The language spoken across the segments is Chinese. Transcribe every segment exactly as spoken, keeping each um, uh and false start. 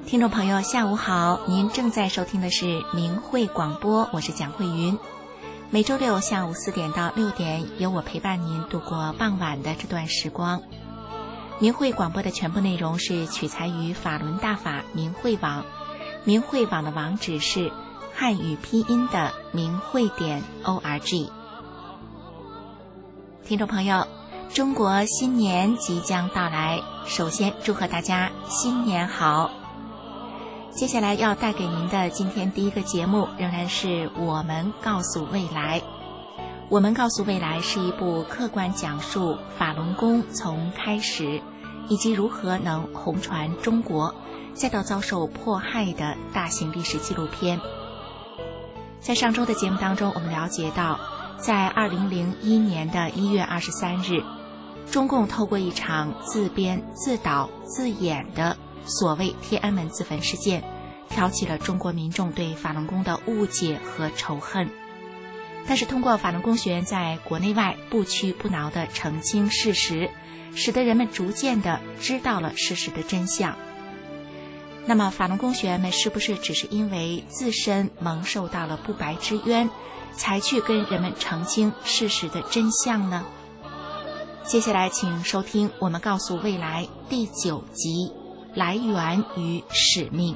听众朋友下午好，您正在收听的是明慧广播，我是蒋慧云。每周六下午四点到六点，由我陪伴您度过傍晚的这段时光。明慧广播的全部内容是取材于法轮大法明慧网，明慧网的网址是汉语拼音的明慧点 org。 听众朋友，中国新年即将到来，首先祝贺大家新年好。接下来要带给您的今天第一个节目仍然是我们告诉未来。我们告诉未来是一部客观讲述法轮功从开始以及如何能红传中国再到遭受迫害的大型历史纪录片。在上周的节目当中，我们了解到在二零零一年的一月二十三日，中共透过一场自编自导自演的所谓天安门自焚事件，挑起了中国民众对法轮功的误解和仇恨。但是通过法轮功学员在国内外不屈不挠地澄清事实，使得人们逐渐地知道了事实的真相。那么法轮功学员们是不是只是因为自身蒙受到了不白之冤，才去跟人们澄清事实的真相呢？接下来请收听我们告诉未来第九集，来源与使命。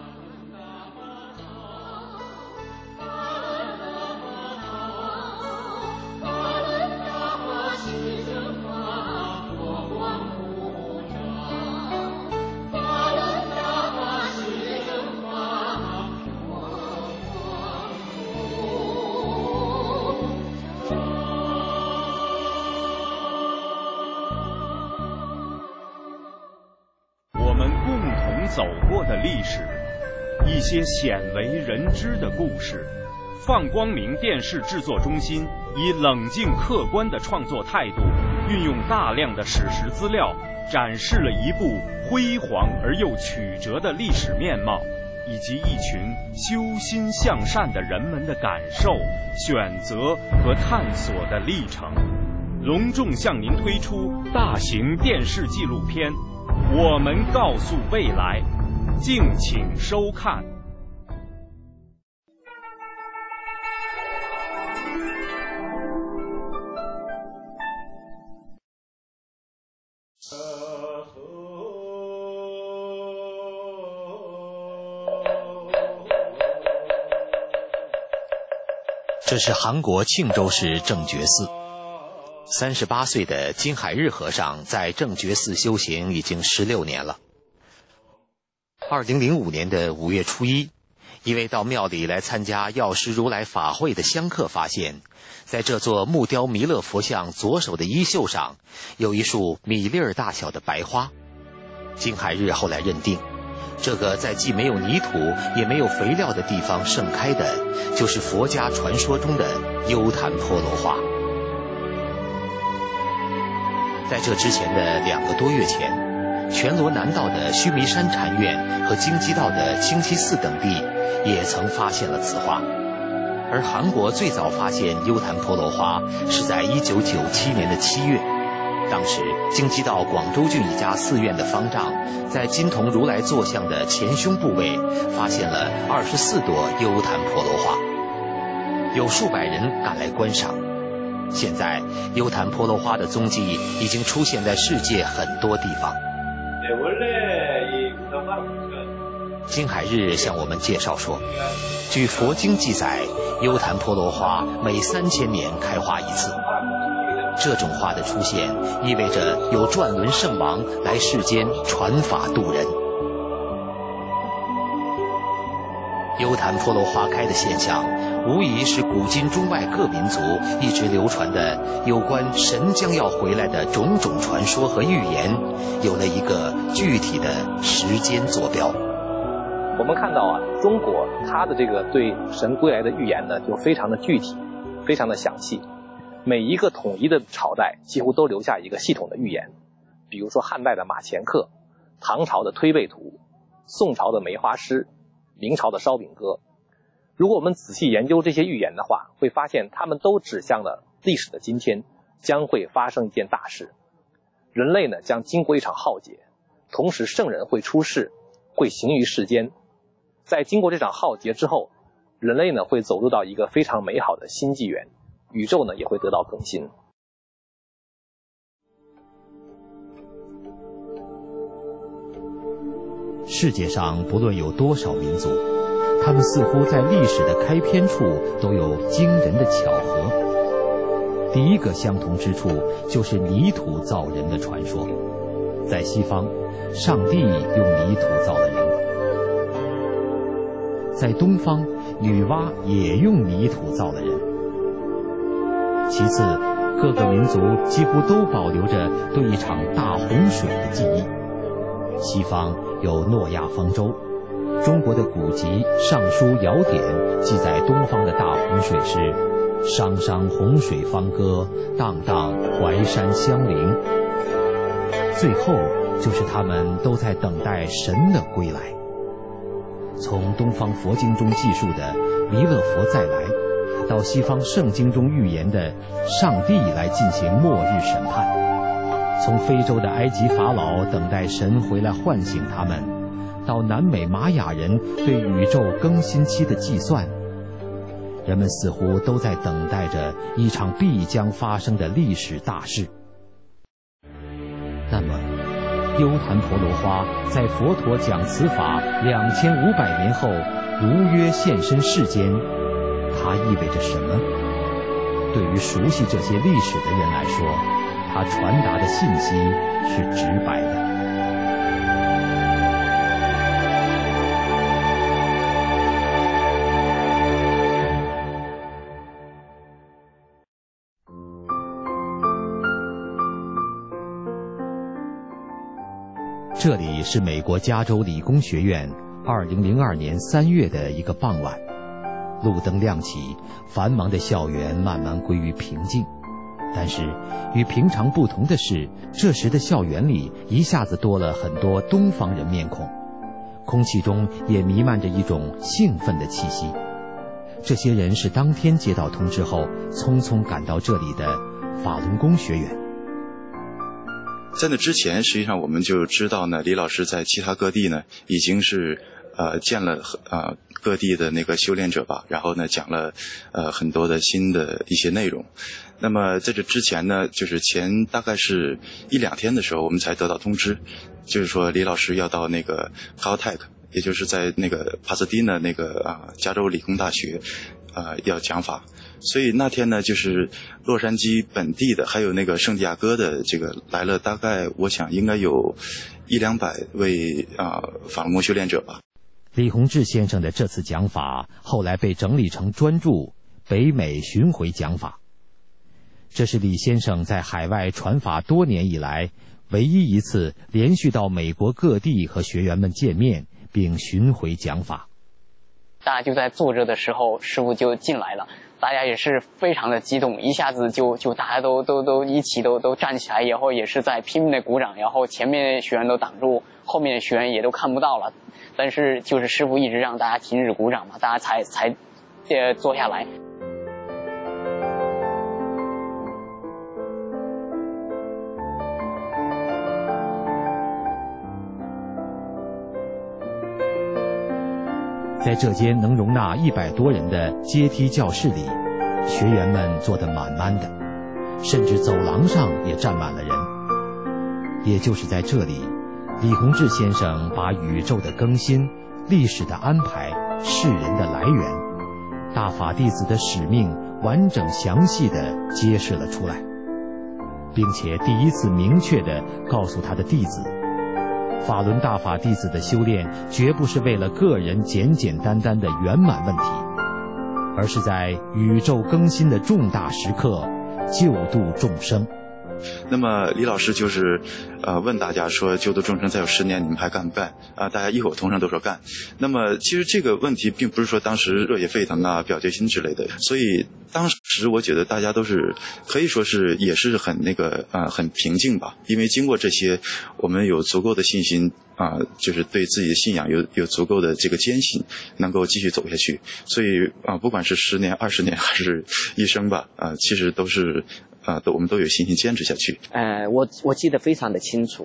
走过的历史，一些鲜为人知的故事。放光明电视制作中心以冷静客观的创作态度，运用大量的史实资料，展示了一部辉煌而又曲折的历史面貌，以及一群修心向善的人们的感受、选择和探索的历程。隆重向您推出大型电视纪录片，我们告诉未来，敬请收看。 这是韩国庆州市正觉寺。三十八岁的金海日和尚在正觉寺修行已经十六年了。二零零五年的五月初一，一位到庙里来参加药师如来法会的香客发现，在这座木雕弥勒佛像左手的衣袖上有一束米粒儿大小的白花。金海日后来认定，这个在既没有泥土也没有肥料的地方盛开的，就是佛家传说中的优昙婆罗花。在这之前的两个多月前，全罗南道的须弥山禅院和京畿道的清溪寺等地也曾发现了此花。而韩国最早发现优昙婆罗花是在一九九七年的七月，当时京畿道广州郡一家寺院的方丈在金童如来坐像的前胸部位发现了二十四朵优昙婆罗花，有数百人赶来观赏。现在优昙婆罗花的踪迹已经出现在世界很多地方。金海日向我们介绍说，据佛经记载，优昙婆罗花每三千年开花一次。这种花的出现意味着有转轮圣王来世间传法度人。优昙婆罗花开的现象无疑是古今中外各民族一直流传的有关神将要回来的种种传说和预言，有了一个具体的时间坐标。 我们看到啊，中国它的这个对神归来的预言呢，就非常的具体，非常的详细。每一个统一的朝代几乎都留下一个系统的预言，比如说汉代的马前课，唐朝的推背图，宋朝的梅花诗，明朝的烧饼歌。如果我们仔细研究这些预言的话，会发现它们都指向了历史的今天将会发生一件大事，人类呢将经过一场浩劫，同时圣人会出世， 会行于世间。在经过这场浩劫之后，人类呢会走入到一个非常美好的新纪元，宇宙呢也会得到更新。 世界上不论有多少民族，他们似乎在历史的开篇处都有惊人的巧合。第一个相同之处就是泥土造人的传说。在西方，上帝用泥土造了人；在东方，女娲也用泥土造了人。其次，各个民族几乎都保留着对一场大洪水的记忆。西方有诺亚方舟，中国的古籍《尚书·尧典》记载东方的大洪水是汤汤洪水方歌，荡荡淮山相邻。最后就是他们都在等待神的归来。从东方佛经中记述的弥勒佛再来，到西方圣经中预言的上帝来进行末日审判，从非洲的埃及法老等待神回来唤醒他们，到南美玛雅人对宇宙更新期的计算，人们似乎都在等待着一场必将发生的历史大事。那么，优昙婆罗花在佛陀讲此法两千五百年后如约现身世间，它意味着什么？对于熟悉这些历史的人来说，它传达的信息是直白的。这里是美国加州理工学院二零零二年三月的一个傍晚，路灯亮起，繁忙的校园慢慢归于平静。但是与平常不同的是，这时的校园里一下子多了很多东方人面孔，空气中也弥漫着一种兴奋的气息。这些人是当天接到通知后匆匆赶到这里的法轮功学员。 在那之前，实际上我们就知道呢，李老师在其他各地呢已经是呃见了呃各地的那个修炼者吧，然后呢讲了呃很多的新的一些内容。那么在这之前呢，就是前大概是一两天的时候，我们才得到通知，就是说李老师要到那个 Caltech， 也就是在那个帕萨迪纳那个啊、呃、加州理工大学啊、呃、要讲法。所以那天呢，就是洛杉矶本地的，还有那个圣地亚哥的，这个来了大概我想应该有一两百位啊、呃、法轮功修炼者吧。 李洪志先生的这次讲法后来被整理成专著《北美巡回讲法》，这是李先生在海外传法多年以来唯一一次连续到美国各地和学员们见面并巡回讲法。 大家就在坐着的时候，师父就进来了。大家也是非常的激动，一下子就就大家都都都一起都都站起来，然后也是在拼命的鼓掌，然后前面的学员都挡住，后面的学员也都看不到了。但是就是师父一直让大家停止鼓掌嘛，大家才才呃坐下来。 在这间能容纳一百多人的阶梯教室里，学员们坐得满满的，甚至走廊上也站满了人。也就是在这里，李洪志先生把宇宙的更新、历史的安排、世人的来源、大法弟子的使命完整详细地揭示了出来，并且第一次明确地告诉他的弟子，法轮大法弟子的修炼绝不是为了个人简简单单的圆满问题，而是在宇宙更新的重大时刻救度众生。 那么李老师就是呃问大家说，救度众生再有十年你们还干不干啊？大家异口同声都说干。那么其实这个问题并不是说当时热血沸腾啊、表决心之类的，所以当时我觉得大家都是可以说是也是很那个呃很平静吧，因为经过这些，我们有足够的信心啊、呃，就是对自己的信仰有有足够的这个坚信，能够继续走下去。所以啊、呃，不管是十年、二十年还是一生吧，啊、呃，其实都是啊、呃，都我们都有信心坚持下去。 呃，我我记得非常的清楚。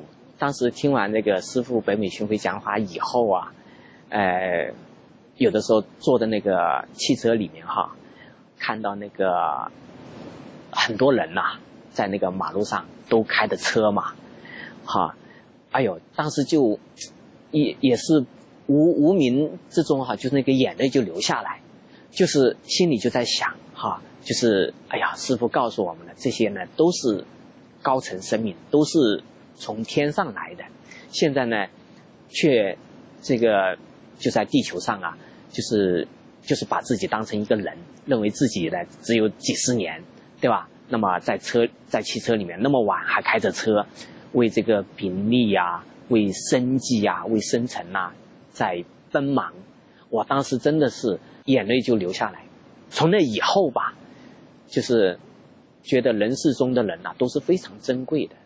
当时听完那个师父北美巡回讲法以后啊，呃，有的时候坐的那个汽车里面哈，看到那个很多人呐、啊，在那个马路上都开的车嘛，哈，哎呦，当时就也也是无无名之中哈，就是那个眼泪就流下来，就是心里就在想哈，就是哎呀，师父告诉我们的这些呢，都是高层生命，都是从天上来的，现在呢，却这个就在地球上啊，就是就是把自己当成一个人，认为自己呢只有几十年，对吧？那么在车在汽车里面那么晚还开着车，为这个名利呀、为生计呀、为生存呐、在奔忙。我当时真的是眼泪就流下来。从那以后吧，就是觉得人世中的人呐、啊、都是非常珍贵的。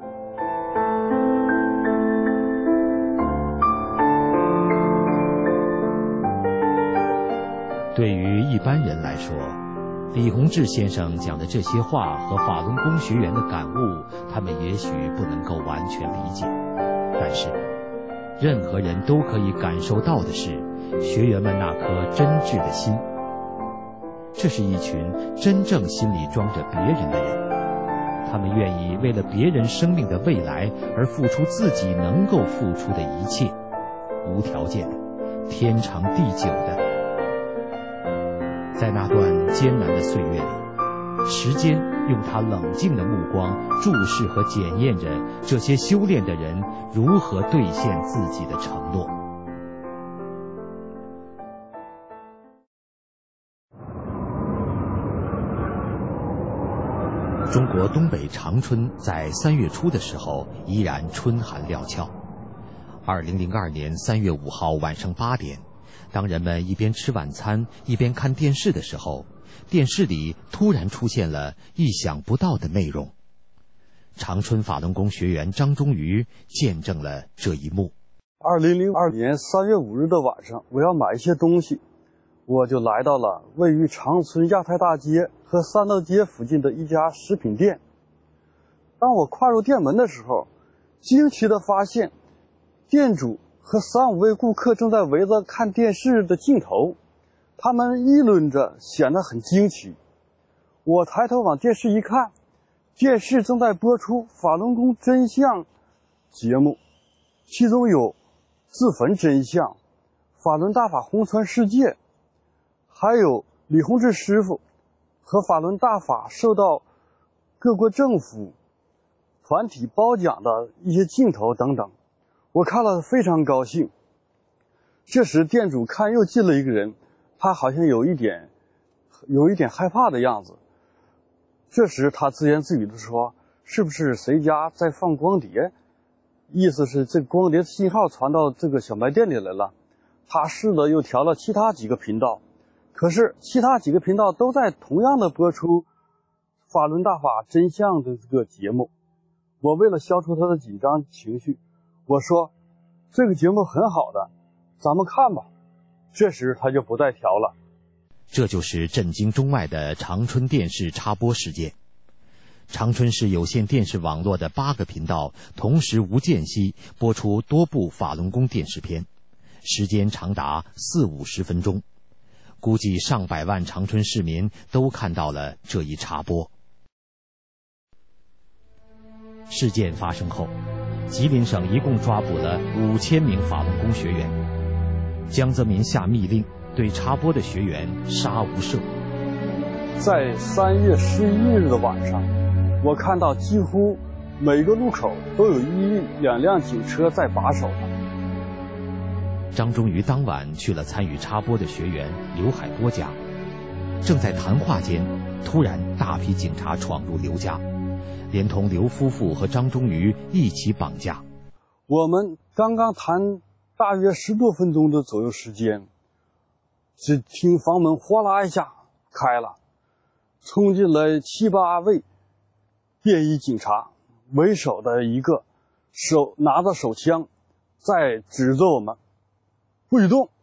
对于一般人来说，李洪志先生讲的这些话和法轮功学员的感悟，他们也许不能够完全理解，但是任何人都可以感受到的是学员们那颗真挚的心。这是一群真正心里装着别人的人，他们愿意为了别人生命的未来而付出自己能够付出的一切，无条件的，天长地久的。在那段艰难的岁月里，时间用它冷静的目光注视和检验着这些修炼的人如何兑现自己的承诺。中国东北长春在三月初的时候依然春寒料峭。二零零二年三月五号晚上八点，当人们一边吃晚餐一边看电视的时候，电视里突然出现了意想不到的内容。长春法轮功学员张忠瑜见证了这一幕。 二零零二年三月五日的晚上，我要买一些东西，我就来到了位于长春亚太大街和三道街附近的一家食品店。当我跨入店门的时候，惊奇地发现店主和三五位顾客正在围着看电视的镜头，他们议论着，显得很惊奇。我抬头往电视一看，电视正在播出法轮功真相节目，其中有自焚真相、法轮大法红传世界，还有李洪志师傅和法轮大法受到各国政府团体褒奖的一些镜头等等。我看了非常高兴。这时店主看又进了一个人，他好像有一点有一点害怕的样子。这时他自言自语地说，是不是谁家在放光碟，意思是这光碟信号传到这个小卖店里来了。他试了又调了其他几个频道，可是其他几个频道都在同样的播出法轮大法真相的这个节目。我为了消除他的紧张情绪，我说这个节目很好的，咱们看吧。这时他就不再调了。 这就是震惊中外的长春电视插播事件。长春市有线电视网络的八个频道同时无间隙播出多部法轮功电视片，时间长达四五十分钟，估计上百万长春市民都看到了这一插播。事件发生后，吉林省一共抓捕了五千名法轮功学员。江泽民下密令，对插播的学员杀无赦。 在三月十一日的晚上，我看到几乎每个路口都有一两辆警车在把守着。 张忠瑜当晚去了参与插播的学员刘海波家，正在谈话间，突然大批警察闯入刘家，连同刘夫妇和张忠瑜一起绑架。 我们刚刚谈大约十多分钟的左右时间，只听房门哗啦一下开了，冲进来七八位便衣警察，为首的一个手拿着手枪在指着我们不许动。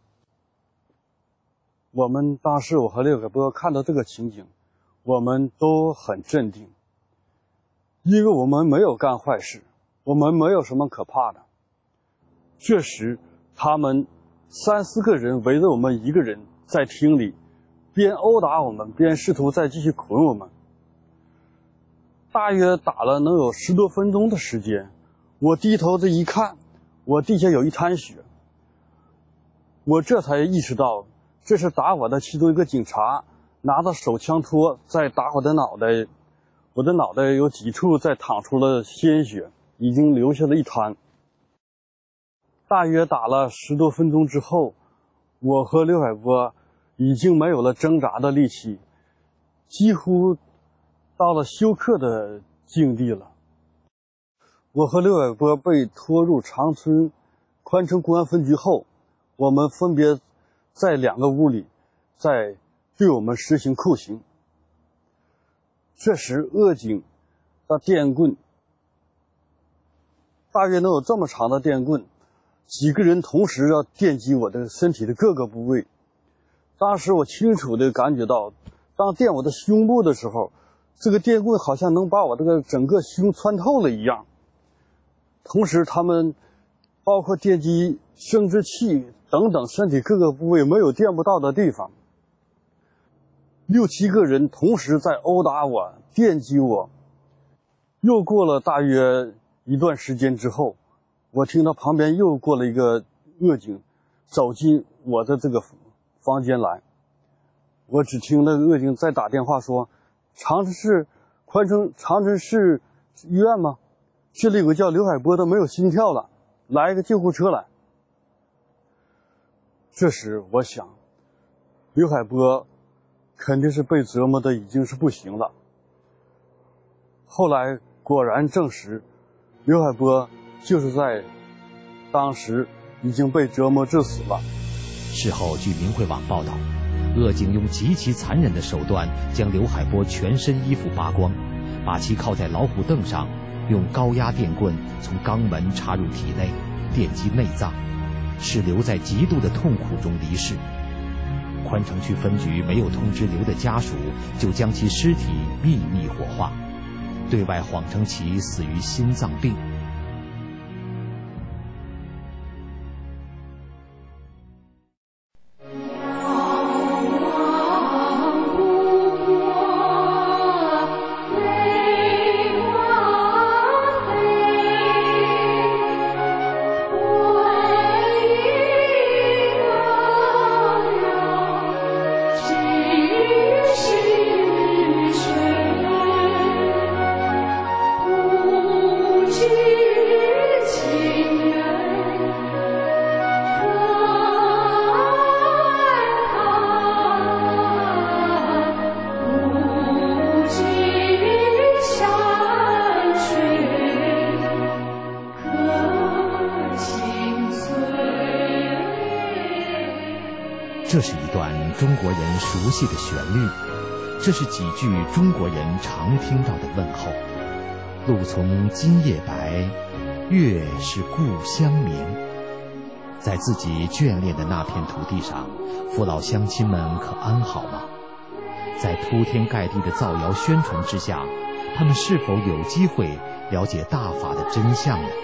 我们当时我和刘海波看到这个情景，我们都很镇定，因为我们没有干坏事， 我们没有什么可怕的。这时，他们三四个人围着我们一个人，在厅里边殴打我们，边试图再继续捆我们。大约打了能有十多分钟的时间，我低头这一看，我地下有一滩血。我这才意识到，这是打我的其中一个警察拿着手枪托在打我的脑袋，我的脑袋有几处在淌出了鲜血，已经流下了一滩。大约打了十多分钟之后，我和刘海波已经没有了挣扎的力气，几乎到了休克的境地了。我和刘海波被拖入长春宽城公安分局后，我们分别在两个屋里在对我们实行酷刑。这时恶警的电棍大约能有这么长的电棍，几个人同时要电击我的身体的各个部位。当时我清楚地感觉到，当电我的胸部的时候，这个电棍好像能把我这个整个胸穿透了一样。同时他们包括电击生殖器等等身体各个部位没有电不到的地方。六七个人同时在殴打我，电击我。又过了大约一段时间之后，我听到旁边又过了一个恶警走进我的这个房间来。我只听那个恶警在打电话说，长春市宽城长春市医院吗？这里有个叫刘海波的没有心跳了，来一个救护车来。这时我想，刘海波肯定是被折磨的已经是不行了。后来果然证实，刘海波就是在当时已经被折磨致死了。 事后据明慧网报道，恶警用极其残忍的手段将刘海波全身衣服扒光，把其铐在老虎凳上，用高压电棍从肛门插入体内，电击内脏，使刘在极度的痛苦中离世。宽城区分局没有通知刘的家属，就将其尸体秘密火化，对外谎称其死于心脏病。这是一段中国人熟悉的旋律，这是几句中国人常听到的问候。路从今夜白，月是故乡明。在自己眷恋的那片土地上，父老乡亲们可安好吗？在铺天盖地的造谣宣传之下，他们是否有机会了解大法的真相呢？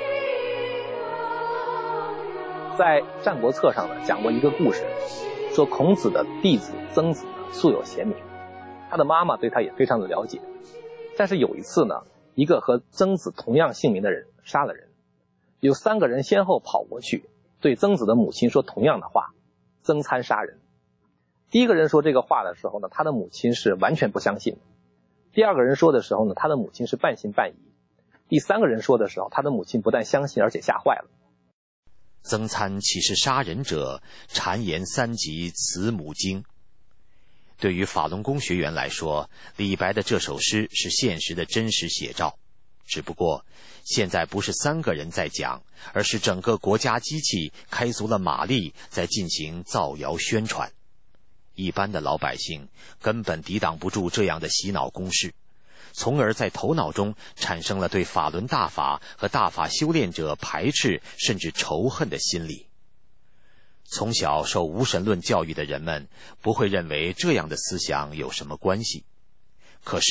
在《战国策》上呢讲过一个故事，说孔子的弟子曾子呢素有贤名，他的妈妈对他也非常的了解。但是有一次呢，一个和曾子同样姓名的人杀了人，有三个人先后跑过去对曾子的母亲说同样的话，曾参杀人。第一个人说这个话的时候呢，他的母亲是完全不相信的。第二个人说的时候呢，他的母亲是半信半疑。第三个人说的时候，他的母亲不但相信，而且吓坏了。 曾参岂是杀人者？谗言三集慈母经。对于法轮功学员来说，李白的这首诗是现实的真实写照。只不过现在不是三个人在讲，而是整个国家机器开足了马力，在进行造谣宣传。一般的老百姓根本抵挡不住这样的洗脑攻势，从而在头脑中产生了对法轮大法和大法修炼者排斥甚至仇恨的心理。从小受无神论教育的人们不会认为这样的思想有什么关系，可是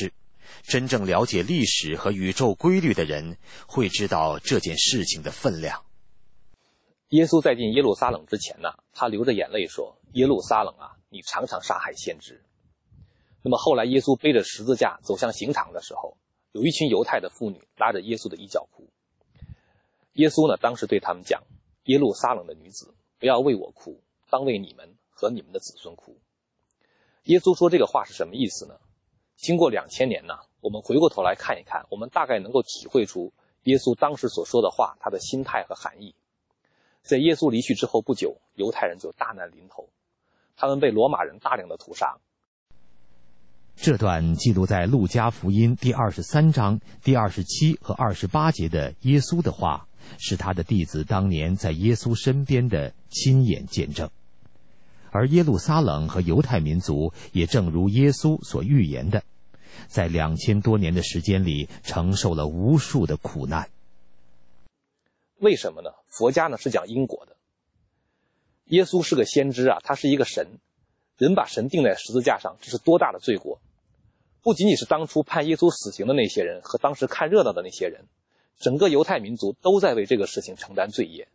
真正了解历史和宇宙规律的人会知道这件事情的分量。 耶稣在进耶路撒冷之前呢，他流着眼泪说：耶路撒冷啊，你常常杀害先知。那么后来耶稣背着十字架走向刑场的时候，有一群犹太的妇女拉着耶稣的衣角哭。耶稣呢，当时对他们讲：耶路撒冷的女子，不要为我哭，当为你们和你们的子孙哭。耶稣说这个话是什么意思呢？经过两千年呢，我们回过头来看一看，我们大概能够体会出耶稣当时所说的话他的心态和含义。在耶稣离去之后不久，犹太人就大难临头，他们被罗马人大量的屠杀。 这段记录在路加福音第二十三章第二十七和二十八节的耶稣的话，是他的弟子当年在耶稣身边的亲眼见证。而耶路撒冷和犹太民族也正如耶稣所预言的，在两千多年的时间里承受了无数的苦难。 为什么呢？佛家呢是讲因果的。耶稣是个先知啊，他是一个神，人把神钉在十字架上，这是多大的罪过。不仅仅是当初判耶稣死刑的那些人和当时看热闹的那些人，整个犹太民族都在为这个事情承担罪业。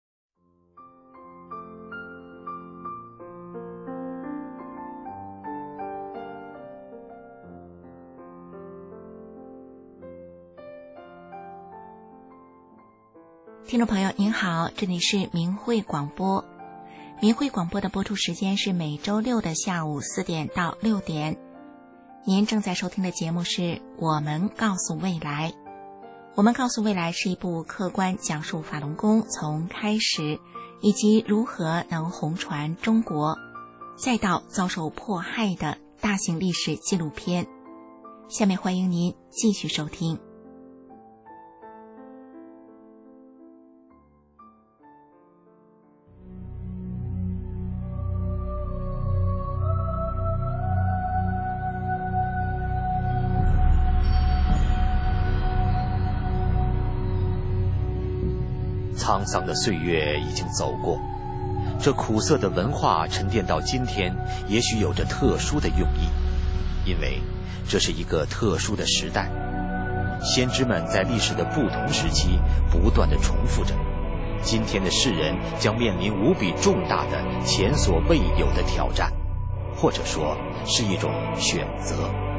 听众朋友您好，这里是明慧广播。明慧广播的播出时间是每周六的下午四点到六点。您正在收听的节目是我们告诉未来。我们告诉未来是一部客观讲述法轮功从开始以及如何能红传中国再到遭受迫害的大型历史纪录片。下面欢迎您继续收听。 沧桑的岁月已经走过，这苦涩的文化沉淀到今天，也许有着特殊的用意，因为这是一个特殊的时代。先知们在历史的不同时期不断地重复着，今天的世人将面临无比重大的前所未有的挑战，或者说是一种选择。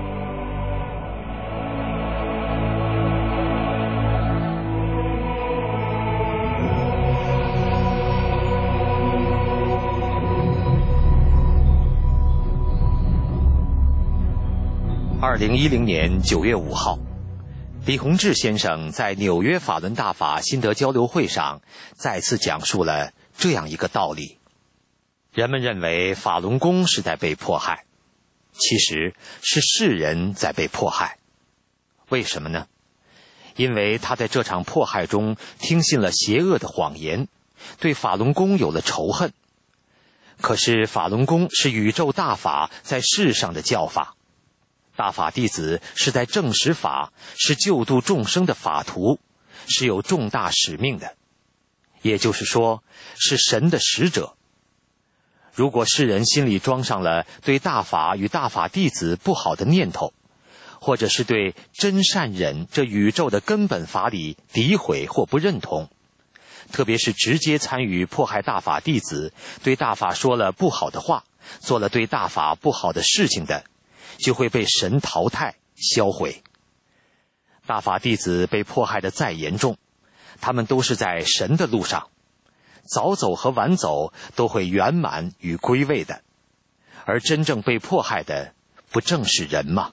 二零一零年九月五号，李洪志先生在纽约法轮大法心得交流会上再次讲述了这样一个道理：人们认为法轮功是在被迫害，其实是世人在被迫害。为什么呢？因为他在这场迫害中听信了邪恶的谎言，对法轮功有了仇恨。可是法轮功是宇宙大法在世上的教法，大法弟子是在证实法，是救度众生的法途，是有重大使命的，也就是说是神的使者。如果世人心里装上了对大法与大法弟子不好的念头，或者是对真善忍这宇宙的根本法理诋毁或不认同，特别是直接参与迫害大法弟子，对大法说了不好的话，做了对大法不好的事情的，就会被神淘汰销毁。大法弟子被迫害的再严重，他们都是在神的路上，早走和晚走都会圆满与归位的，而真正被迫害的不正是人吗？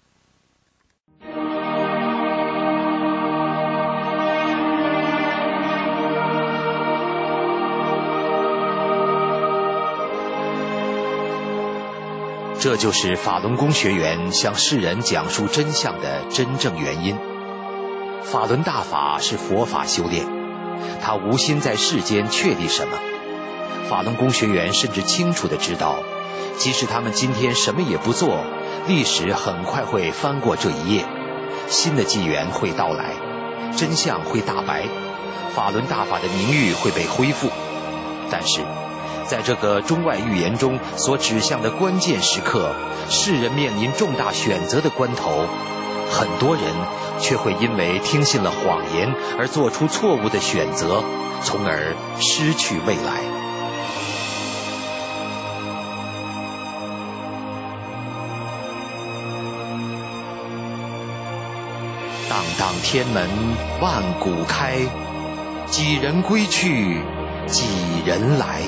这就是法轮功学员向世人讲述真相的真正原因。法轮大法是佛法修炼，他无心在世间确立什么。法轮功学员甚至清楚地知道，即使他们今天什么也不做，历史很快会翻过这一页，新的纪元会到来，真相会大白，法轮大法的名誉会被恢复。但是在这个中外预言中所指向的关键时刻，世人面临重大选择的关头， 很多人却会因为听信了谎言而做出错误的选择，从而失去未来。荡荡天门万古开，几人归去，几人来。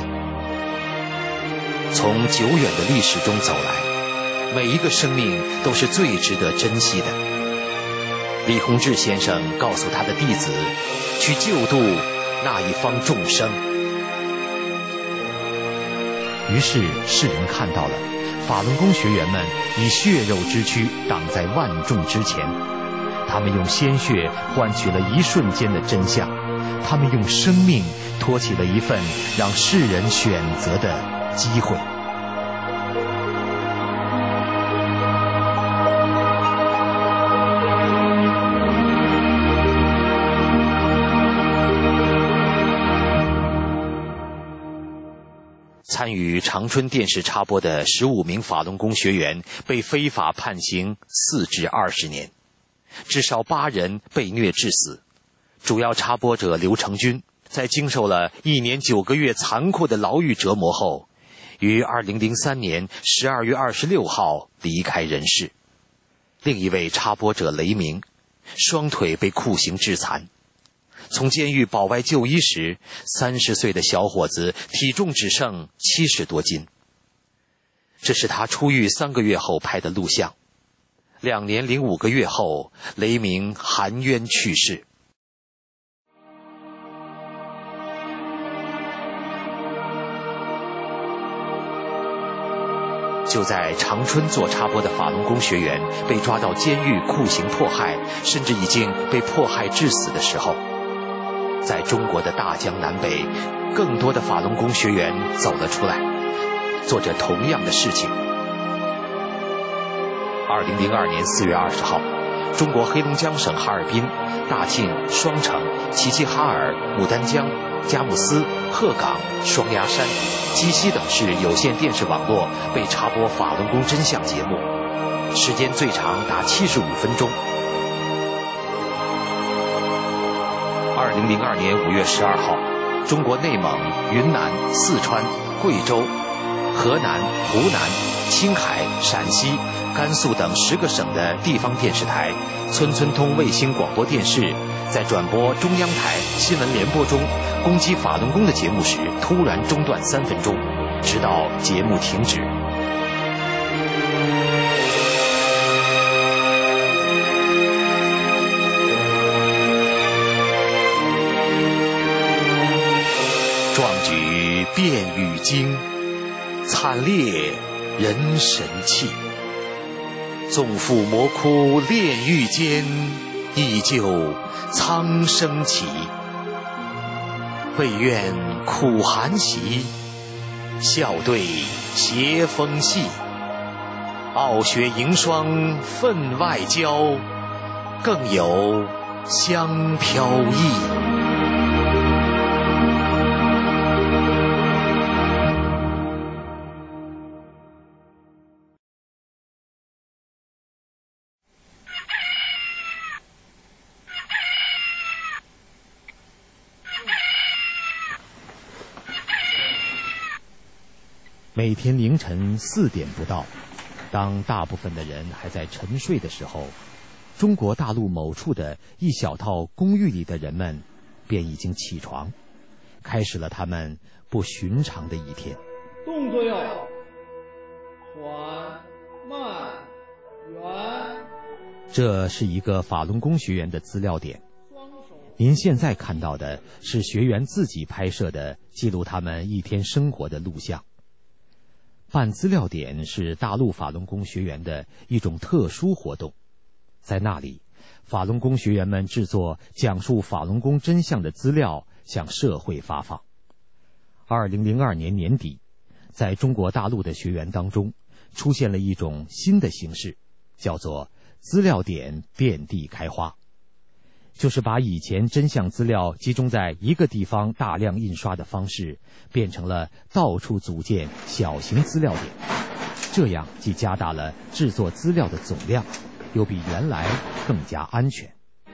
从久远的历史中走来，每一个生命都是最值得珍惜的。李洪志先生告诉他的弟子，去救度那一方众生。于是世人看到了法轮功学员们以血肉之躯挡在万众之前，他们用鲜血换取了一瞬间的真相，他们用生命托起了一份让世人选择的机会。参与长春电视插播的十五名法轮功学员被非法判刑四至二十年，至少八人被虐致死。主要插播者刘成军在经受了一年九个月残酷的牢狱折磨后，于二零零三年十二月二十六号离开人世。另一位插播者雷鸣，双腿被酷刑致残。从监狱保外就医时，三十岁的小伙子体重只剩七十多斤。这是他出狱三个月后拍的录像。两年零五个月后，雷鸣含冤去世。就在长春做插播的法轮功学员被抓到监狱酷刑迫害，甚至已经被迫害致死的时候，在中国的大江南北，更多的法轮功学员走了出来，做着同样的事情。二零零二年四月二十号，中国黑龙江省哈尔滨、大庆、双城、齐齐哈尔、牡丹江、佳木斯、鹤岗、双鸭山、鸡西等市有线电视网络被插播法轮功真相节目，时间最长达七十五分钟。二零零二年五月十二号，中国内蒙、云南、四川、贵州、河南、湖南、青海、陕西、甘肃等十个省的地方电视台、村村通卫星广播电视在转播中央台新闻联播中攻击法轮功的节目时，突然中断三分钟，直到节目停止。壮举变语经，惨烈人神气。纵赴魔窟炼狱间，依旧苍生起。未愿苦寒习，笑对斜风细。傲雪迎霜分外骄，更有香飘逸。每天凌晨四点不到，当大部分的人还在沉睡的时候，中国大陆某处的一小套公寓里的人们便已经起床，开始了他们不寻常的一天。 动作要缓慢圆。 这是一个法轮功学员的资料点。您现在看到的是学员自己拍摄的记录他们一天生活的录像。办资料点是大陆法轮功学员的一种特殊活动，在那里，法轮功学员们制作讲述法轮功真相的资料向社会发放。二零零二年年底，在中国大陆的学员当中，出现了一种新的形式，叫做资料点遍地开花，就是把以前真相资料集中在一个地方大量印刷的方式，变成了到处组建小型资料点，这样既加大了制作资料的总量， 又比原来更加安全。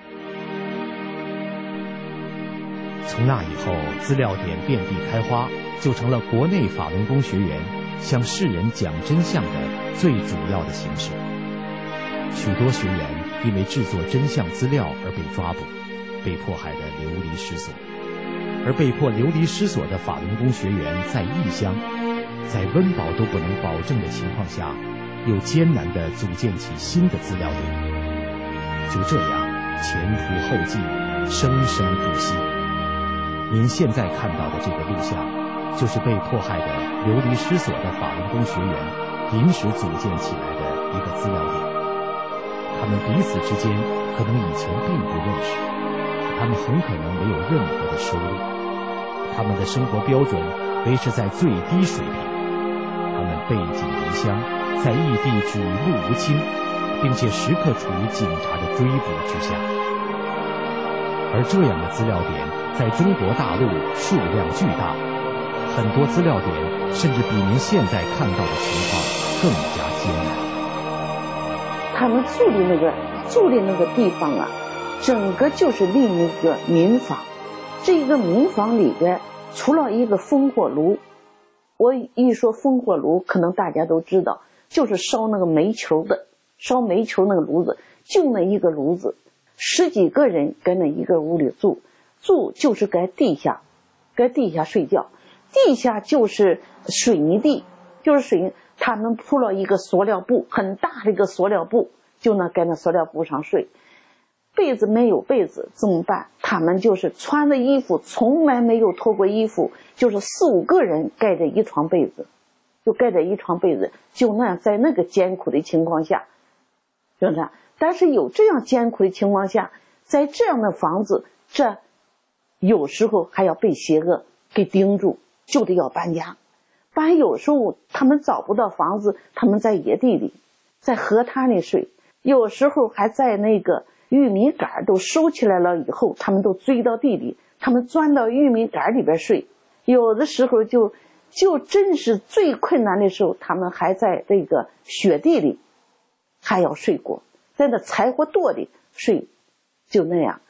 从那以后，资料点遍地开花，就成了国内法轮功学员向世人讲真相的最主要的形式。许多学员因为制作真相资料而被抓捕，被迫害得流离失所。而被迫流离失所的法轮功学员在异乡，在温饱都不能保证的情况下，又艰难地组建起新的资料点。就这样，前仆后继，生生不息。您现在看到的这个录像，就是被迫害的流离失所的法轮功学员临时组建起来的一个资料点。他们彼此之间可能以前并不认识，他们很可能没有任何的收入，他们的生活标准维持在最低水平，他们背井离乡，在异地举目无亲，并且时刻处于警察的追捕之下。而这样的资料点在中国大陆数量巨大，很多资料点甚至比您现在看到的情况更加艰难。 他们住的那个住的那个地方啊，整个就是另一个民房。这一个民房里边，除了一个烽火炉，我一说烽火炉，可能大家都知道，就是烧那个煤球的，烧煤球那个炉子，就那一个炉子，十几个人跟那一个屋里住，住就是在地下，在地下睡觉，地下就是水泥地，就是水泥。他们铺了一个塑料布，很大的一个塑料布，就那在那塑料布上睡。被子没有被子怎么办？他们就是穿的衣服从来没有脱过衣服，就是四五个人盖着一床被子，就盖着一床被子，就那样在那个艰苦的情况下，就这样。但是有这样艰苦的情况下，在这样的房子，这有时候还要被邪恶给盯住，就得要搬家。搬有时候他们找不到房子，他们在野地里，在河滩里睡，有时候还在那个玉米杆都收起来了以后，他们都追到地里，他们钻到玉米杆里边睡。有的时候就就真是最困难的时候，他们还在这个雪地里还要睡过，在那柴火垛里睡，就那样。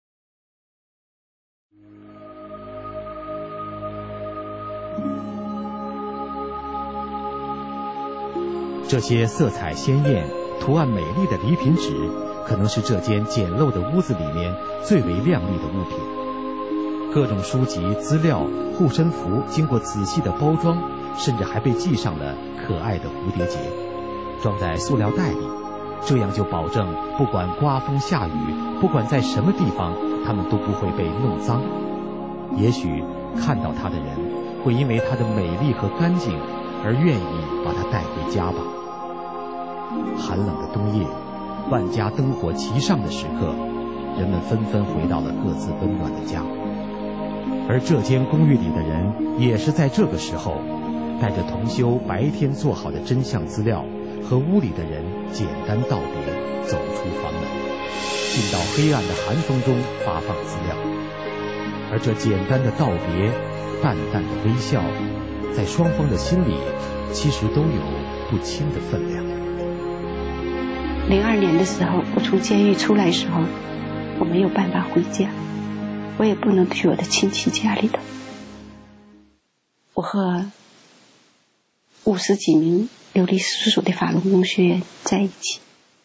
这些色彩鲜艳、图案美丽的礼品纸，可能是这间简陋的屋子里面最为亮丽的物品。各种书籍、资料、护身符经过仔细的包装，甚至还被系上了可爱的蝴蝶结，装在塑料袋里，这样就保证不管刮风下雨，不管在什么地方，它们都不会被弄脏。也许看到它的人会因为它的美丽和干净而愿意把它带回家吧。寒冷的冬夜，万家灯火齐上的时刻，人们纷纷回到了各自温暖的家。而这间公寓里的人也是在这个时候，带着同修白天做好的真相资料，和屋里的人简单道别，走出房门，进到黑暗的寒风中发放资料。而这简单的道别，淡淡的微笑，在双方的心里其实都有不轻的分量。 零二年的时候，我从监狱出来的时候，我没有办法回家，我也不能去我的亲戚家里头。我和五十几名流离失所的法轮功学员在一起，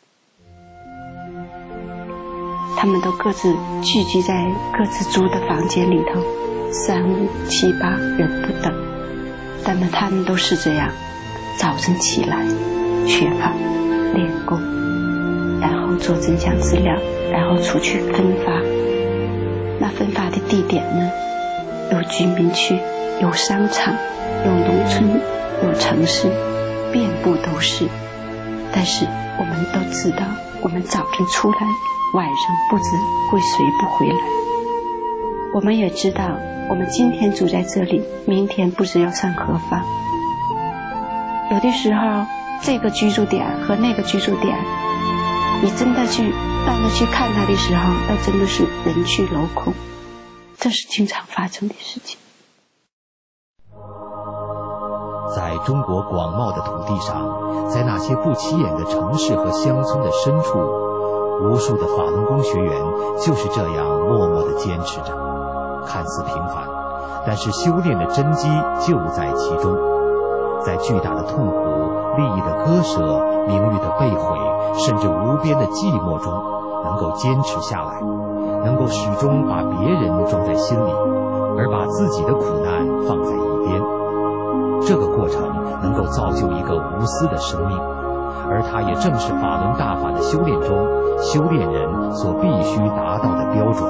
他们都各自聚集在各自租的房间里头，三五七八人不等。但是他们都是这样，早晨起来学法练功，然后做真相资料，然后出去分发。那分发的地点呢，有居民区，有商场，有农村，有城市，遍布都是。但是我们都知道，我们早晨出来，晚上不知会谁不回来。我们也知道，我们今天住在这里，明天不知要上何方。有的时候这个居住点和那个居住点，你真的去到那去看它的时候，那真的是人去楼空，这是经常发生的事情。 在中国广袤的土地上，在那些不起眼的城市和乡村的深处，无数的法轮功学员就是这样默默地坚持着。看似平凡，但是修炼的真机就在其中。在巨大的痛苦、利益的割舍、名誉的被毁，甚至无边的寂寞中，能够坚持下来，能够始终把别人装在心里，而把自己的苦难放在一边。这个过程能够造就一个无私的生命，而它也正是法轮大法的修炼中修炼人所必须达到的标准。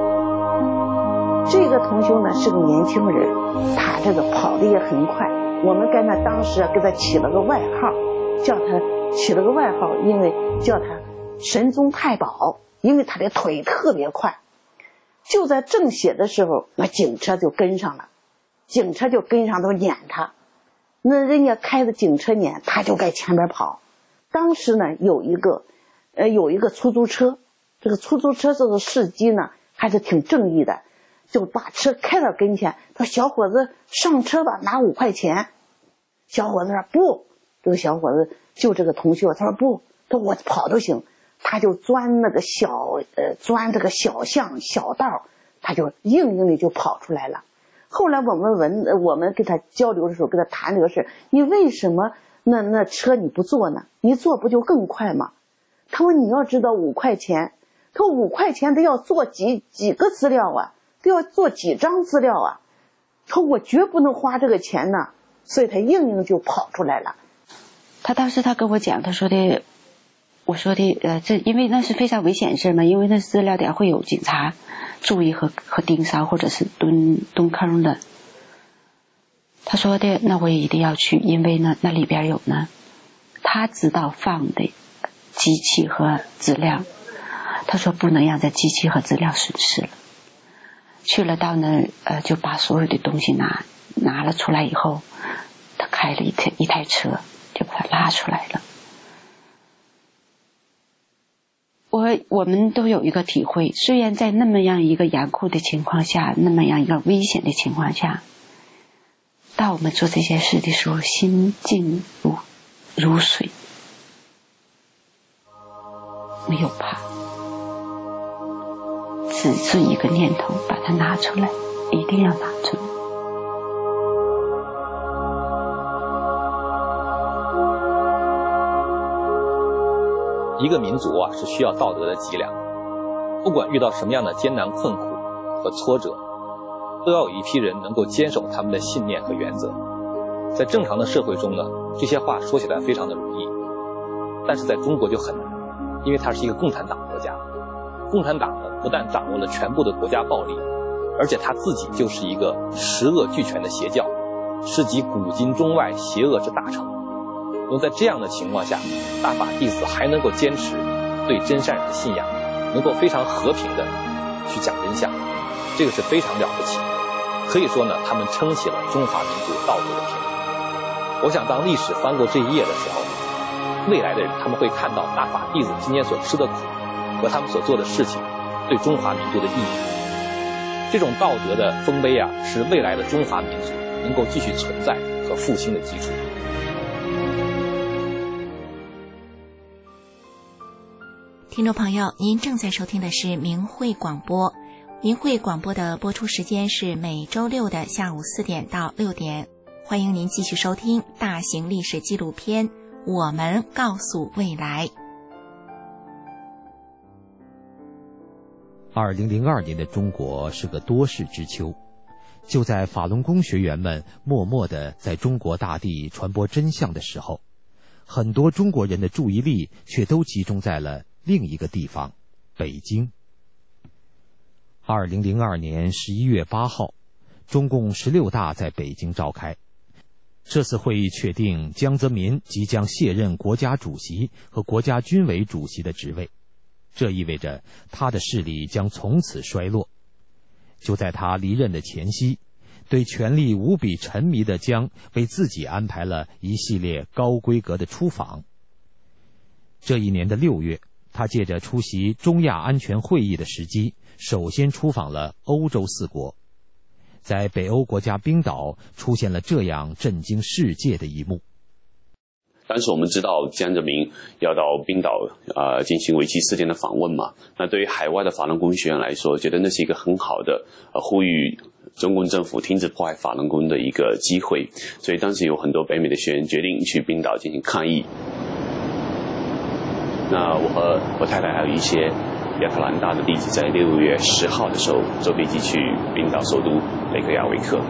这个同修呢是个年轻人，他这个跑得也很快，我们跟他当时给他起了个外号，叫他起了个外号，因为叫他神宗太保，因为他的腿特别快。就在正写的时候，那警车就跟上了，警车就跟上都撵他，那人家开的警车撵他就在前边跑。当时呢有一个呃有一个出租车，这个出租车这个司机呢还是挺正义的，就把车开到跟前，他说小伙子上车吧，拿五块钱。小伙子说不，这个小伙子就这个同学，他说不，他说我跑都行。他就钻那个小呃钻这个小巷小道，他就硬硬的就跑出来了。后来我们问我们跟他交流的时候，跟他谈这个事，你为什么那那车你不坐呢？你坐不就更快吗？他说你要知道五块钱，他说五块钱得要做几几个资料啊，都要做几张资料啊。他说我绝不能花这个钱呢，所以他硬硬就跑出来了。 他当时他跟我讲，他说的，我说的，呃，这因为那是非常危险事嘛，因为那资料点会有警察注意和和盯梢，或者是蹲蹲坑的。他说的，那我也一定要去，因为呢，那里边有呢，他知道放的机器和资料。他说不能让这机器和资料损失了。去了到那，呃，就把所有的东西拿拿了出来以后，他开了一台一台车，就把它拉出来了。我我们都有一个体会，虽然在那么样一个严酷的情况下，那么样一个危险的情况下，当我们做这些事的时候，心静如如水，没有怕，只是一个念头，把它拿出来，一定要拿出来。 一个民族啊，是需要道德的脊梁，不管遇到什么样的艰难困苦和挫折，都要有一批人能够坚守他们的信念和原则。在正常的社会中呢，这些话说起来非常的容易，但是在中国就很难，因为它是一个共产党国家。共产党呢，不但掌握了全部的国家暴力，而且他自己就是一个十恶俱全的邪教，是集古今中外邪恶之大成。那么在这样的情况下，大法弟子还能够坚持对真善人的信仰，能够非常和平的去讲真相，这个是非常了不起。可以说呢，他们撑起了中华民族道德的天幕。我想当历史翻过这一页的时候，未来的人他们会看到大法弟子今天所吃的苦和他们所做的事情对中华民族的意义。这种道德的丰碑啊，是未来的中华民族能够继续存在和复兴的基础。 听众朋友，您正在收听的是明慧广播。明慧广播的播出时间是每周六的下午四点到六点。欢迎您继续收听大型历史纪录片《我们告诉未来》。 二零零二年的中国是个多事之秋，就在法轮功学员们默默地在中国大地传播真相的时候，很多中国人的注意力却都集中在了另一个地方，北京。二零零二年十一月八号，中共十六大在北京召开。这次会议确定江泽民即将卸任国家主席和国家军委主席的职位，这意味着他的势力将从此衰落。就在他离任的前夕，对权力无比沉迷的江为自己安排了一系列高规格的出访。这一年的六月，他借着出席中亚安全会议的时机，首先出访了欧洲四国。 在北欧国家冰岛出现了这样震惊世界的一幕。 当时我们知道江泽民要到冰岛呃进行为期四天的访问嘛，那对于海外的法轮功学员来说，觉得那是一个很好的呃呼吁中共政府停止迫害法轮功的一个机会，所以当时有很多北美的学员决定去冰岛进行抗议。那我和我太太还有一些亚特兰大的弟子，在六月十号的时候坐飞机去冰岛首都雷克雅维克。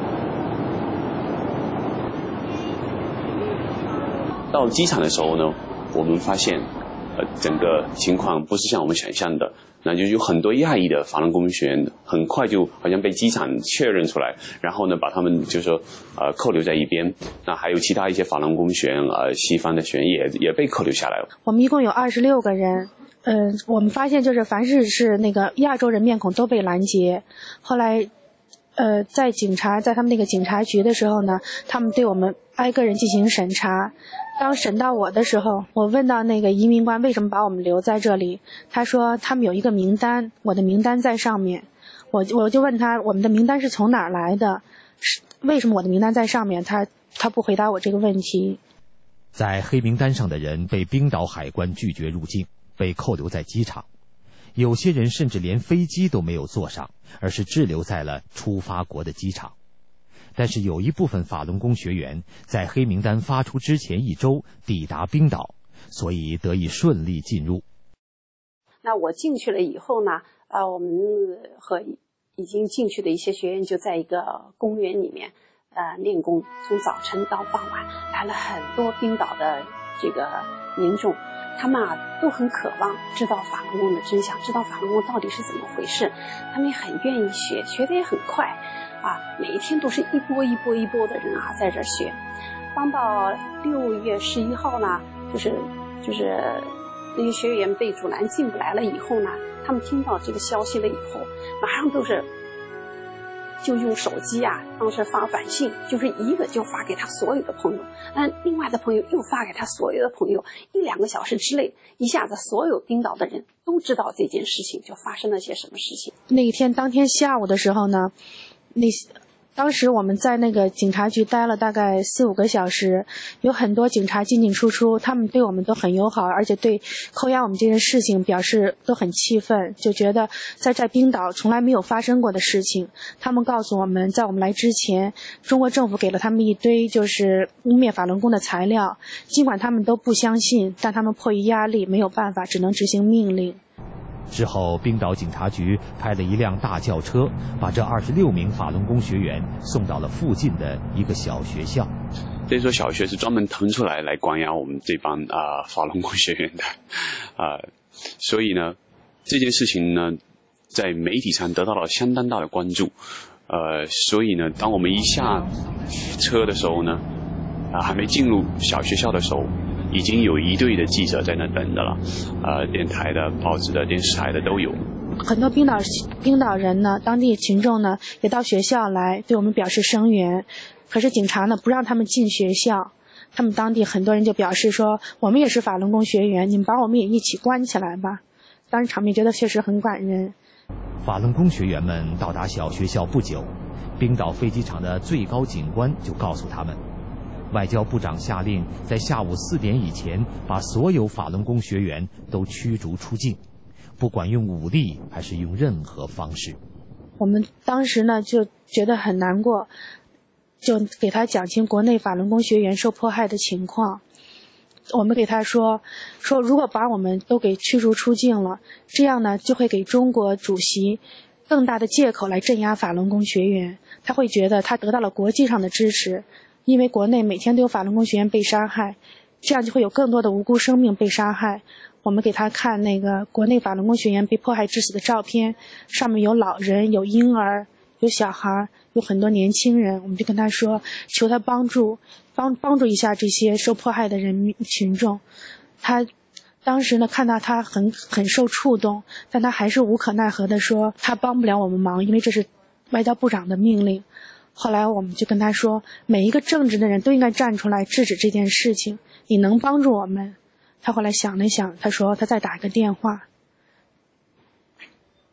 到机场的时候呢，我们发现，呃，整个情况不是像我们想象的，那就有很多亚裔的法轮功学员，很快就好像被机场确认出来，然后呢，把他们就说呃扣留在一边。那还有其他一些法轮功学员，呃，西方的学员也也被扣留下来了。 我们一共有二十六个人，嗯、呃，我们发现就是凡是是那个亚洲人面孔都被拦截。后来，呃，在警察在他们那个警察局的时候呢，他们对我们挨个人进行审查。当审到我的时候，我问到那个移民官为什么把我们留在这里，他说他们有一个名单，我的名单在上面。我我就问他我们的名单是从哪儿来的，是为什么我的名单在上面，他他不回答我这个问题。 在黑名单上的人被冰岛海关拒绝入境，被扣留在机场，有些人甚至连飞机都没有坐上，而是滞留在了出发国的机场。但是有一部分法轮功学员在黑名单发出之前一周抵达冰岛，所以得以顺利进入。 那我进去了以后呢，呃，我们和已经进去的一些学员就在一个公园里面，呃，练功，从早晨到傍晚来了很多冰岛的这个民众，他们啊都很渴望知道法轮功的真相，知道法轮功到底是怎么回事，他们也很愿意学，学得也很快。啊，每一天都是一波一波一波的人啊，在这儿学。当到六月十一号呢，就是就是那些学员被阻拦进不来了以后呢，他们听到这个消息了以后，马上都是就用手机啊，当时发短信，就是一个就发给他所有的朋友，那另外的朋友又发给他所有的朋友，一两个小时之内，一下子所有冰岛的人都知道这件事情就发生了些什么事情。 那一天当天下午的时候呢，那当时我们在那个警察局待了大概四五个小时，有很多警察进进出出，他们对我们都很友好，而且对扣押我们这件事情表示都很气愤，就觉得在这冰岛从来没有发生过的事情。他们告诉我们，在我们来之前，中国政府给了他们一堆就是污蔑法轮功的材料，尽管他们都不相信，但他们迫于压力没有办法，只能执行命令。 之后，冰岛警察局派了一辆大轿车，把这二十六名法轮功学员送到了附近的一个小学校。 这所小学是专门腾出来来关押我们这帮啊、呃、法轮功学员的，啊、呃，所以呢，这件事情呢，在媒体上得到了相当大的关注，呃，所以呢，当我们一下车的时候呢，啊、呃，还没进入小学校的时候，已经有一队的记者在那等着了，呃，电台的、报纸的、电视台的都有。 很多冰岛冰岛人呢，当地群众呢，也到学校来对我们表示声援。可是警察呢，不让他们进学校。他们当地很多人就表示说，我们也是法轮功学员，你们把我们也一起关起来吧。当时场面觉得确实很感人。 法轮功学员们到达小学校不久，冰岛飞机场的最高警官就告诉他们，外交部长下令在下午四点以前把所有法轮功学员都驱逐出境，不管用武力还是用任何方式。 我们当时呢就觉得很难过，就给他讲清国内法轮功学员受迫害的情况。我们给他说说如果把我们都给驱逐出境了，这样呢就会给中国主席更大的借口来镇压法轮功学员，他会觉得他得到了国际上的支持。因为国内每天都有法轮功学员被杀害，这样就会有更多的无辜生命被杀害。我们给他看那个国内法轮功学员被迫害致死的照片，上面有老人、有婴儿、有小孩、有很多年轻人。我们就跟他说，求他帮助帮帮助一下这些受迫害的人民群众。他当时呢看到他很很受触动，但他还是无可奈何地说他帮不了我们忙，因为这是外交部长的命令。后来我们就跟他说，每一个正直的人都应该站出来制止这件事情，你能帮助我们。他后来想了想，他说他再打一个电话。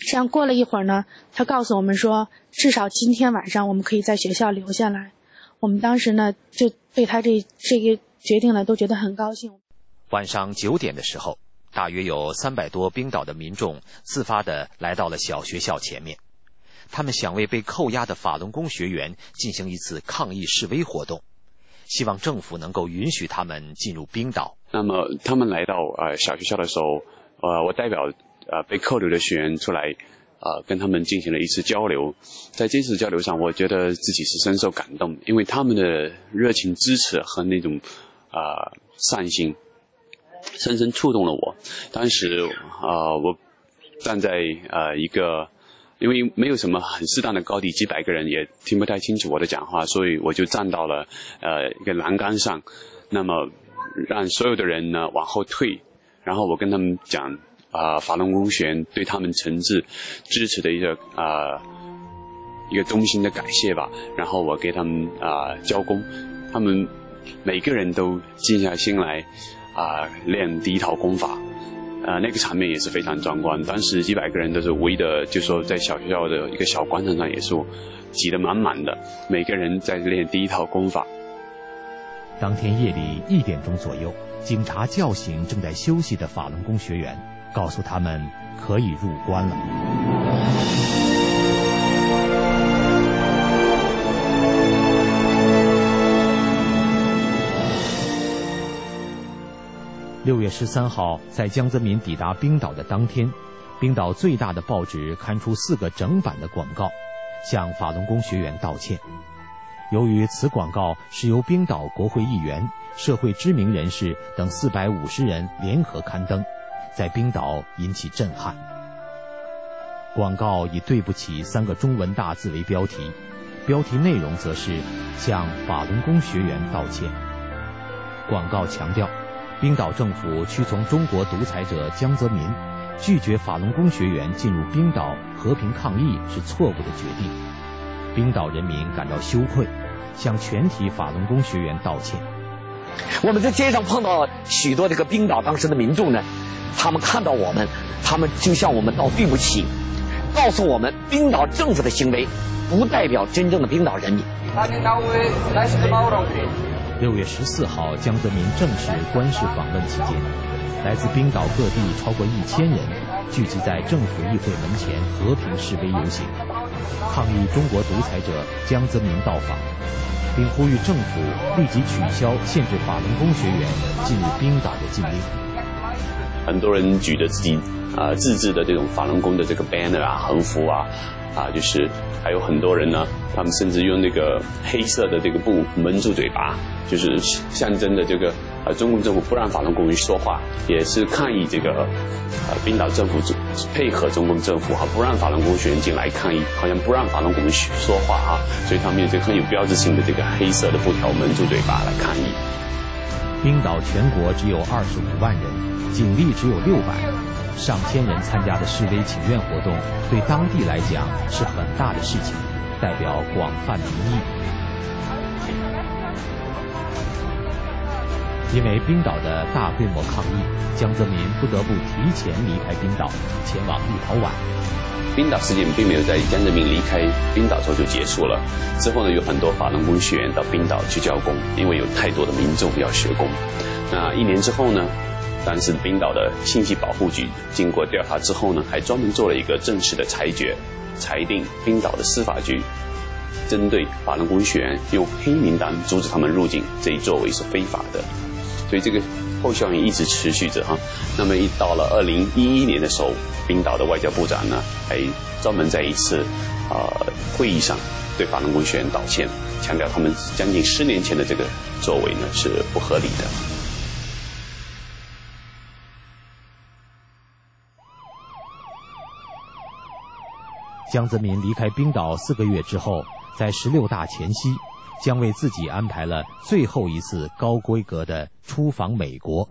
这样过了一会儿呢，他告诉我们说，至少今天晚上我们可以在学校留下来。我们当时呢，就对他这这个决定呢，都觉得很高兴。 晚上九点的时候，大约有三百多冰岛的民众自发地来到了小学校前面，他们想为被扣押的法轮功学员进行一次抗议示威活动，希望政府能够允许他们进入冰岛。 那么他们来到呃小学校的时候，呃，我代表呃被扣留的学员出来，呃，跟他们进行了一次交流。在这次交流上，我觉得自己是深受感动，因为他们的热情支持和那种呃善心，深深触动了我。当时呃，我站在呃一个。因为没有什么很适当的高地，几百个人也听不太清楚我的讲话，所以我就站到了呃一个栏杆上，那么让所有的人呢往后退，然后我跟他们讲啊、呃、法轮功学员对他们诚挚支持的一个啊、呃、一个衷心的感谢吧，然后我给他们啊、呃、交功，他们每个人都静下心来啊、呃、练第一套功法。呃，那个场面也是非常壮观。当时几百个人都是围的，就说在小学校的一个小广场上也是挤得满满的，每个人在练第一套功法。 当天夜里一点钟左右，警察叫醒正在休息的法轮功学员，告诉他们可以入关了。六月十三号，在江泽民抵达冰岛的当天，冰岛最大的报纸刊出四个整版的广告，向法轮功学员道歉。由于此广告是由冰岛国会议员、社会知名人士等四百五十人联合刊登，在冰岛引起震撼。广告以对不起三个中文大字为标题，标题内容则是向法轮功学员道歉。广告强调，冰岛政府屈从中国独裁者江泽民，拒绝法轮功学员进入冰岛和平抗议是错误的决定。冰岛人民感到羞愧，向全体法轮功学员道歉。 我们在街上碰到许多这个冰岛当时的民众呢，他们看到我们，他们就向我们道对不起，告诉我们冰岛政府的行为不代表真正的冰岛人民。 六月十四号，江泽民正式官式访问期间，来自冰岛各地超过一千人聚集在政府议会门前和平示威游行，抗议中国独裁者江泽民到访，并呼吁政府立即取消限制法轮功学员进入冰岛的禁令。 很多人举着自己啊、呃、自制的这种法轮功的这个 banner 啊、横幅啊，啊，就是还有很多人呢，他们甚至用那个黑色的这个布蒙住嘴巴，就是象征着这个呃中共政府不让法轮功人说话，也是抗议这个呃冰岛政府配合中共政府哈，不让法轮功学员进来抗议，好像不让法轮功人说话哈，所以他们有这个很有标志性的这个黑色的布条蒙住嘴巴来抗议。 冰岛全国只有二十五万人，警力只有六百。上千人参加的示威请愿活动，对当地来讲是很大的事情，代表广泛民意。因为冰岛的大规模抗议，江泽民不得不提前离开冰岛，前往立陶宛。 冰岛事件并没有在江泽民离开冰岛之后就结束了，之后呢，有很多法轮功学员到冰岛去教功，因为有太多的民众要学功。那一年之后呢？当时冰岛的信息保护局经过调查之后呢，还专门做了一个正式的裁决，裁定冰岛的司法局针对法轮功学员用黑名单阻止他们入境这一作为是非法的，所以这个后效应一直持续着哈。那么一到了二零一一年的时候，冰岛的外交部长呢，还专门在一次呃会议上对法轮功学员道歉，强调他们将近十年前的这个作为呢是不合理的。 江泽民离开冰岛四个月之后，在十六大前夕，将为自己安排了最后一次高规格的出访美国。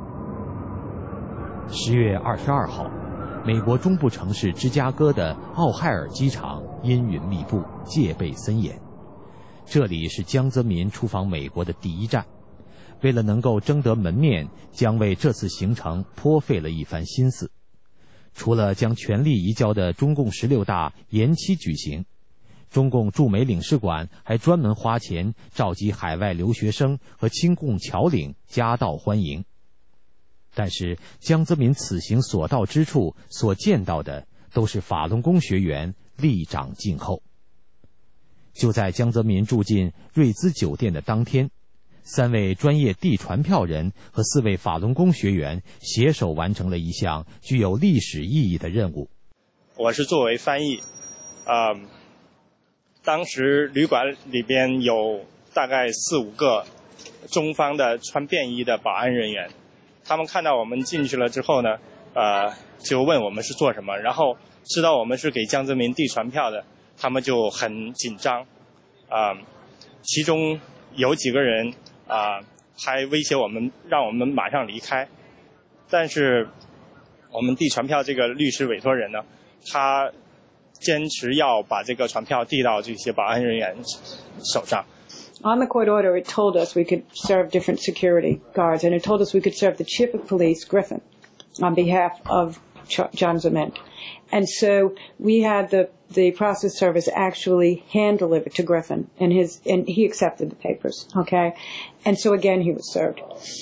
十月二十二号，美国中部城市芝加哥的奥海尔机场阴云密布，戒备森严。这里是江泽民出访美国的第一站。为了能够争得门面，将为这次行程颇费了一番心思。 除了将权力移交的中共十六大延期举行，中共驻美领事馆还专门花钱召集海外留学生和亲共侨领夹道欢迎。但是江泽民此行所到之处所见到的都是法轮功学员立掌静候。就在江泽民住进瑞兹酒店的当天，三位专业递传票人和四位法轮功学员携手完成了一项具有历史意义的任务。 我是作为翻译，呃，当时旅馆里边有大概四五个中方的穿便衣的保安人员，他们看到我们进去了之后呢，呃，就问我们是做什么，然后知道我们是给江泽民递传票的，他们就很紧张，啊、呃，其中有几个人啊、呃、还威胁我们，让我们马上离开。但是我们递传票这个律师委托人呢，他坚持要把这个传票递到这些保安人员手上。 On the court order, it told us we could serve different security guards, and it told us we could serve the chief of police, Griffin, on behalf of John Zeman. And so we had the, the process service actually hand deliver to Griffin, and his, and he accepted the papers, okay? And so again, he was served.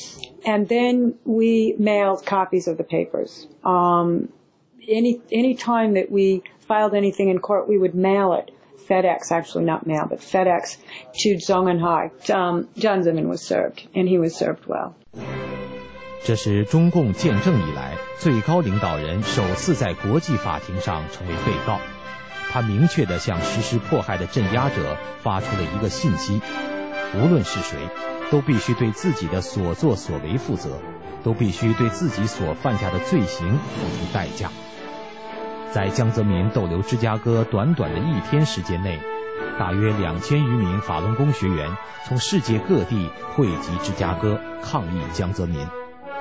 And then we mailed copies of the papers. Um, any, any time that we filed anything in court, we would mail it. FedEx, actually not mail, but FedEx to Zhongnanhai. Um, John Zeman was served, and he was served well. 这是中共建政以来最高领导人首次在国际法庭上成为被告。他明确地向实施迫害的镇压者发出了一个信息：无论是谁，都必须对自己的所作所为负责，都必须对自己所犯下的罪行付出代价。在江泽民逗留芝加哥短短的一天时间内，大约两千余名法轮功学员从世界各地汇集芝加哥抗议江泽民。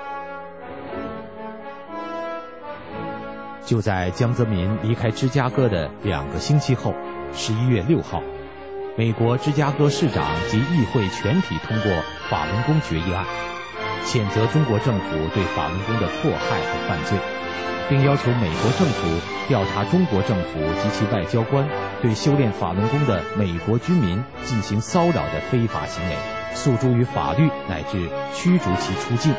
就在江泽民离开芝加哥的两个星期后，十一月六号，美国芝加哥市长及议会全体通过法轮功决议案，谴责中国政府对法轮功的迫害和犯罪，并要求美国政府调查中国政府及其外交官对修炼法轮功的美国居民进行骚扰的非法行为，诉诸于法律乃至驱逐其出境。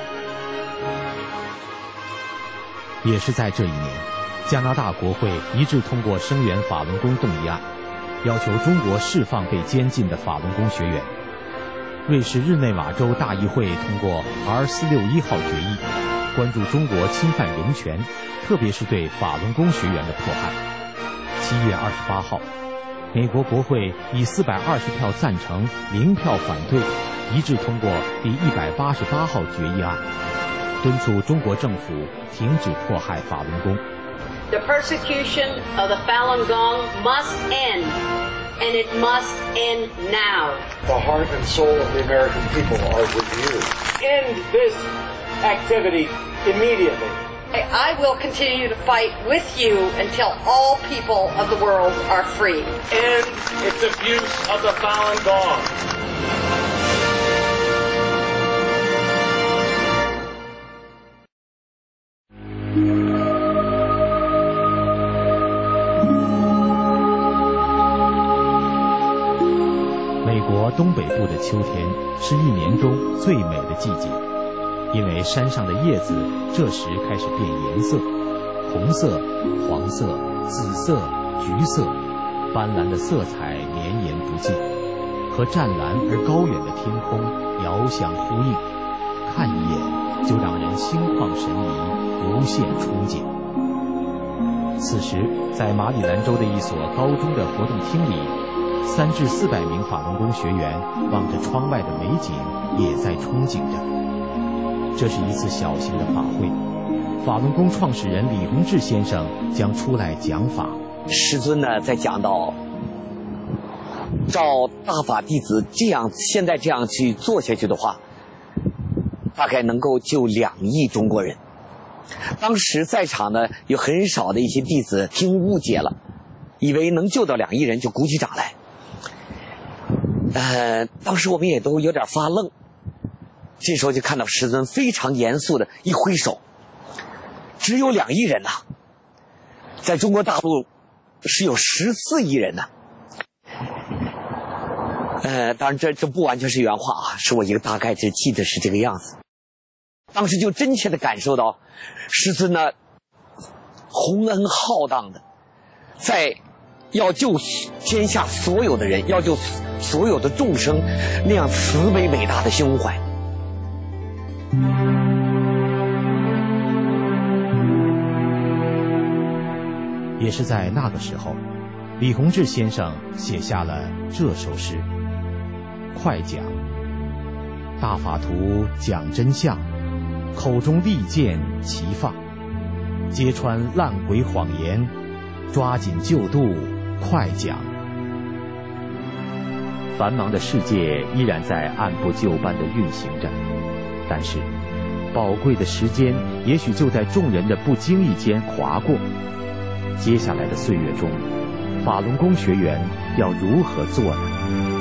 也是在这一年，加拿大国会一致通过声援法轮功动议案，要求中国释放被监禁的法轮功学员。瑞士日内瓦州大议会通过 R 四六一号决议，关注中国侵犯人权，特别是对法轮功学员的迫害。七月二十八号，美国国会以四百二十票赞成、零票反对，一致通过第一百八十八号决议案，敦促中国政府停止迫害法轮功。 The persecution of the Falun Gong must end, and it must end now. The heart and soul of the American people are with you. End this activity immediately. I will continue to fight with you until all people of the world are free. End its abuse of the Falun Gong. 美国东北部的秋天是一年中最美的季节，因为山上的叶子这时开始变颜色，红色、黄色、紫色、橘色，斑斓的色彩绵延不尽，和湛蓝而高远的天空遥相呼应，看一眼就让人心旷神怡，无限憧憬。此时，在马里兰州的一所高中的活动厅里，三至四百名法轮功学员望着窗外的美景，也在憧憬着。这是一次小型的法会，法轮功创始人李洪志先生将出来讲法。 师尊呢，在讲到，照大法弟子这样现在这样去做下去的话，大概能够救两亿中国人。当时在场呢，有很少的一些弟子听误解了，以为能救到两亿人，就鼓起掌来。呃，当时我们也都有点发愣。这时候就看到师尊非常严肃的一挥手，只有两亿人呐、啊， 在中国大陆是有十四亿人呢。呃，当然这这不完全是原话啊，是我一个大概就记得是这个样子。当时就真切的感受到师尊呢宏恩浩荡的，在要救天下所有的人，要救所有的众生那样慈悲伟大的胸怀。 也是在那个时候，李洪志先生写下了这首诗：快讲，大法图讲真相，口中利剑齐放，揭穿烂鬼谎言，抓紧救度，快讲。繁忙的世界依然在按部就班地运行着，但是宝贵的时间也许就在众人的不经意间划过。接下来的岁月中，法轮功学员要如何做呢？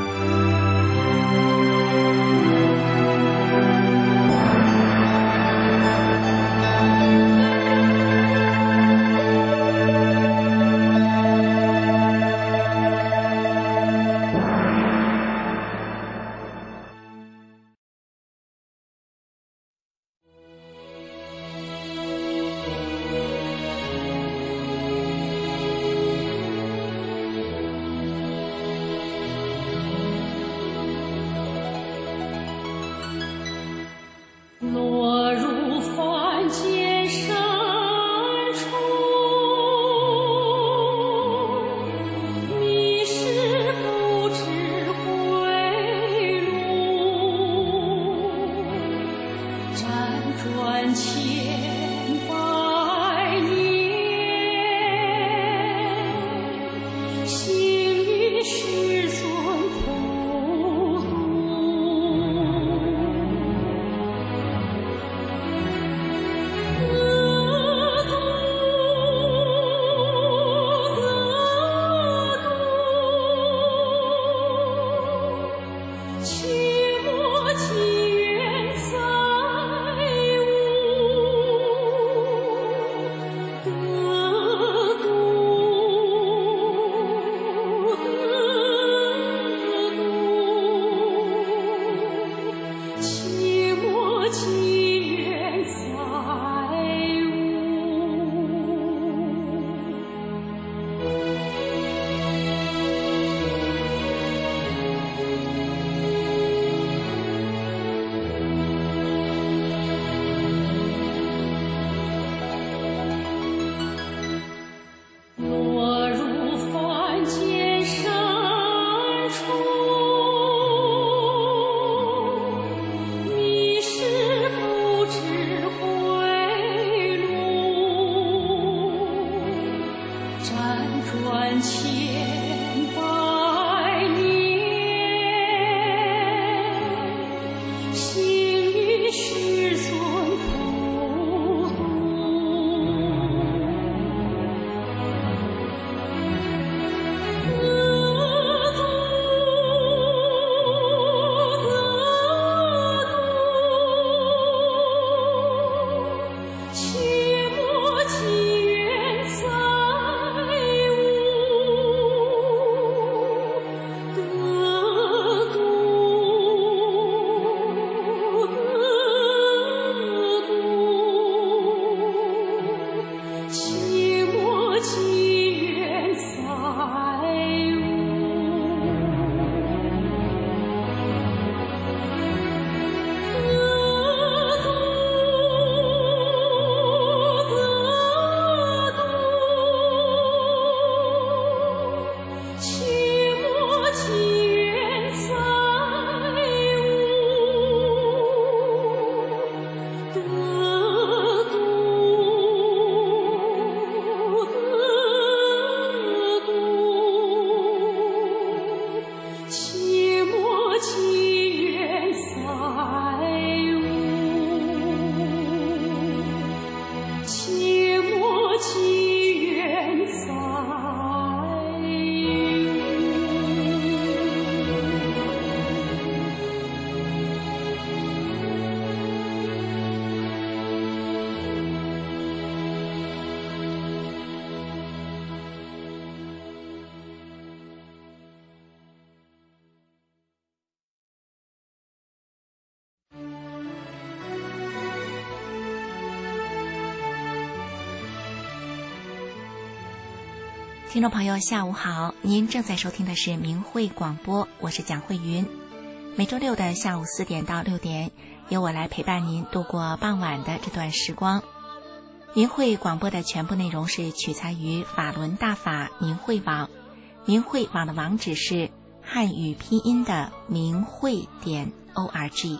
听众朋友下午好，您正在收听的是明慧广播，我是蒋慧云。每周六的下午四点到六点，由我来陪伴您度过傍晚的这段时光。明慧广播的全部内容是取材于法轮大法明慧网，明慧网的网址是汉语拼音的明慧点 org。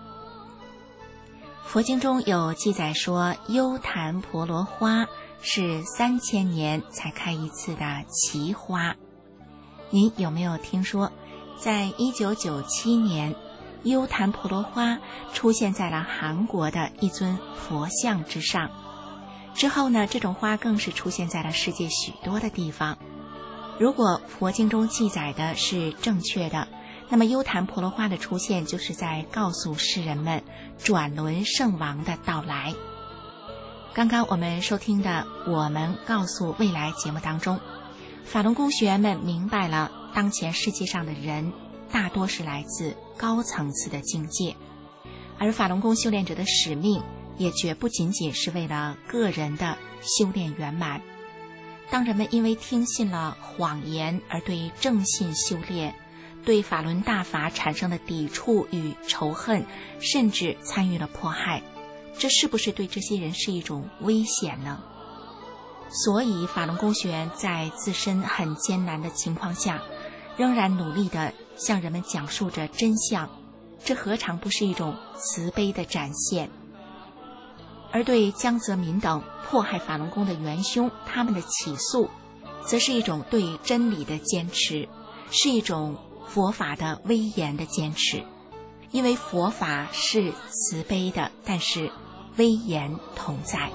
佛经中有记载说，优昙婆罗花是三千年才开一次的奇花。您有没有听说，在一九九七年，优昙婆罗花出现在了韩国的一尊佛像之上？之后呢，这种花更是出现在了世界许多的地方。如果佛经中记载的是正确的，那么优昙婆罗花的出现就是在告诉世人们转轮圣王的到来。刚刚我们收听的《我们告诉未来》节目当中，法轮功学员们明白了当前世界上的人大多是来自高层次的境界，而法轮功修炼者的使命也绝不仅仅是为了个人的修炼圆满。当人们因为听信了谎言而对正信修炼，对法轮大法产生了抵触与仇恨，甚至参与了迫害，这是不是对这些人是一种危险呢？所以法轮功学员在自身很艰难的情况下，仍然努力地向人们讲述着真相，这何尝不是一种慈悲的展现？而对江泽民等迫害法轮功的元凶，他们的起诉，则是一种对真理的坚持，是一种佛法的威严的坚持。因为佛法是慈悲的，但是威严同在。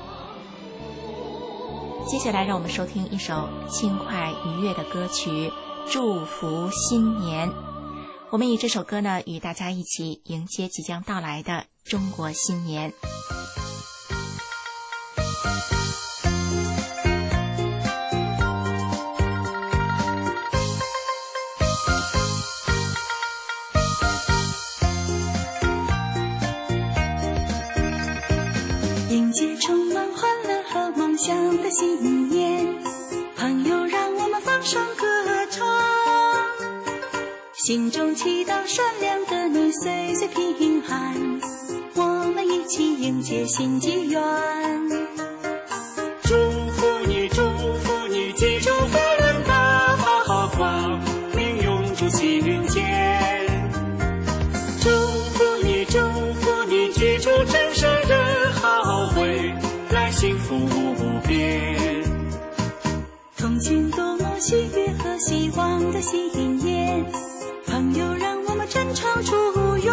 接下来让我们收听一首轻快愉悦的歌曲《祝福新年》。我们以这首歌呢，与大家一起迎接即将到来的中国新年。 迎接充满欢乐和梦想的新年，朋友让我们放声歌唱，心中祈祷善良的你岁岁平安，我们一起迎接新纪元。 祝福你，祝福你，记住法轮大法好光明永驻西云间。祝福你，祝福你，记住真善人好，未来幸福无边。 同庆多么喜悦和希望的新年，朋友让我们真诚祝愿，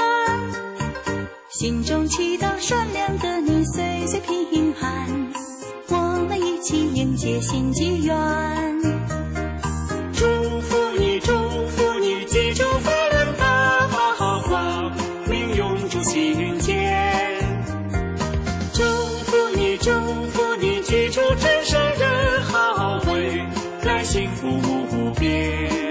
心中祈祷善良的你岁岁平安，我们一起迎接新纪元。 祝福你，祝福你，记住法轮大法好光明永驻西云间。祝福你，祝福你，记住真善人好，未来幸福无边。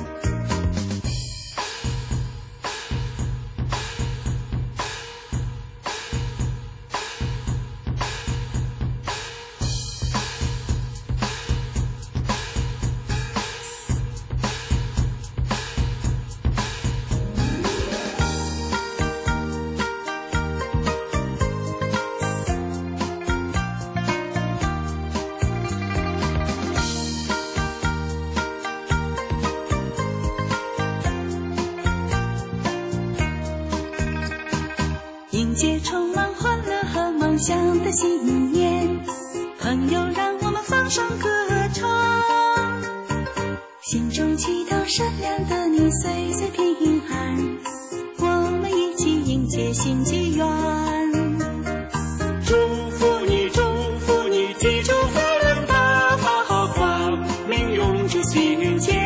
迎接充满欢乐和梦想的新年，朋友让我们放声歌唱，心中祈祷善良的你岁岁平安，我们一起迎接新纪元。 祝福你，祝福你，记住法轮大法好光明永驻西云间。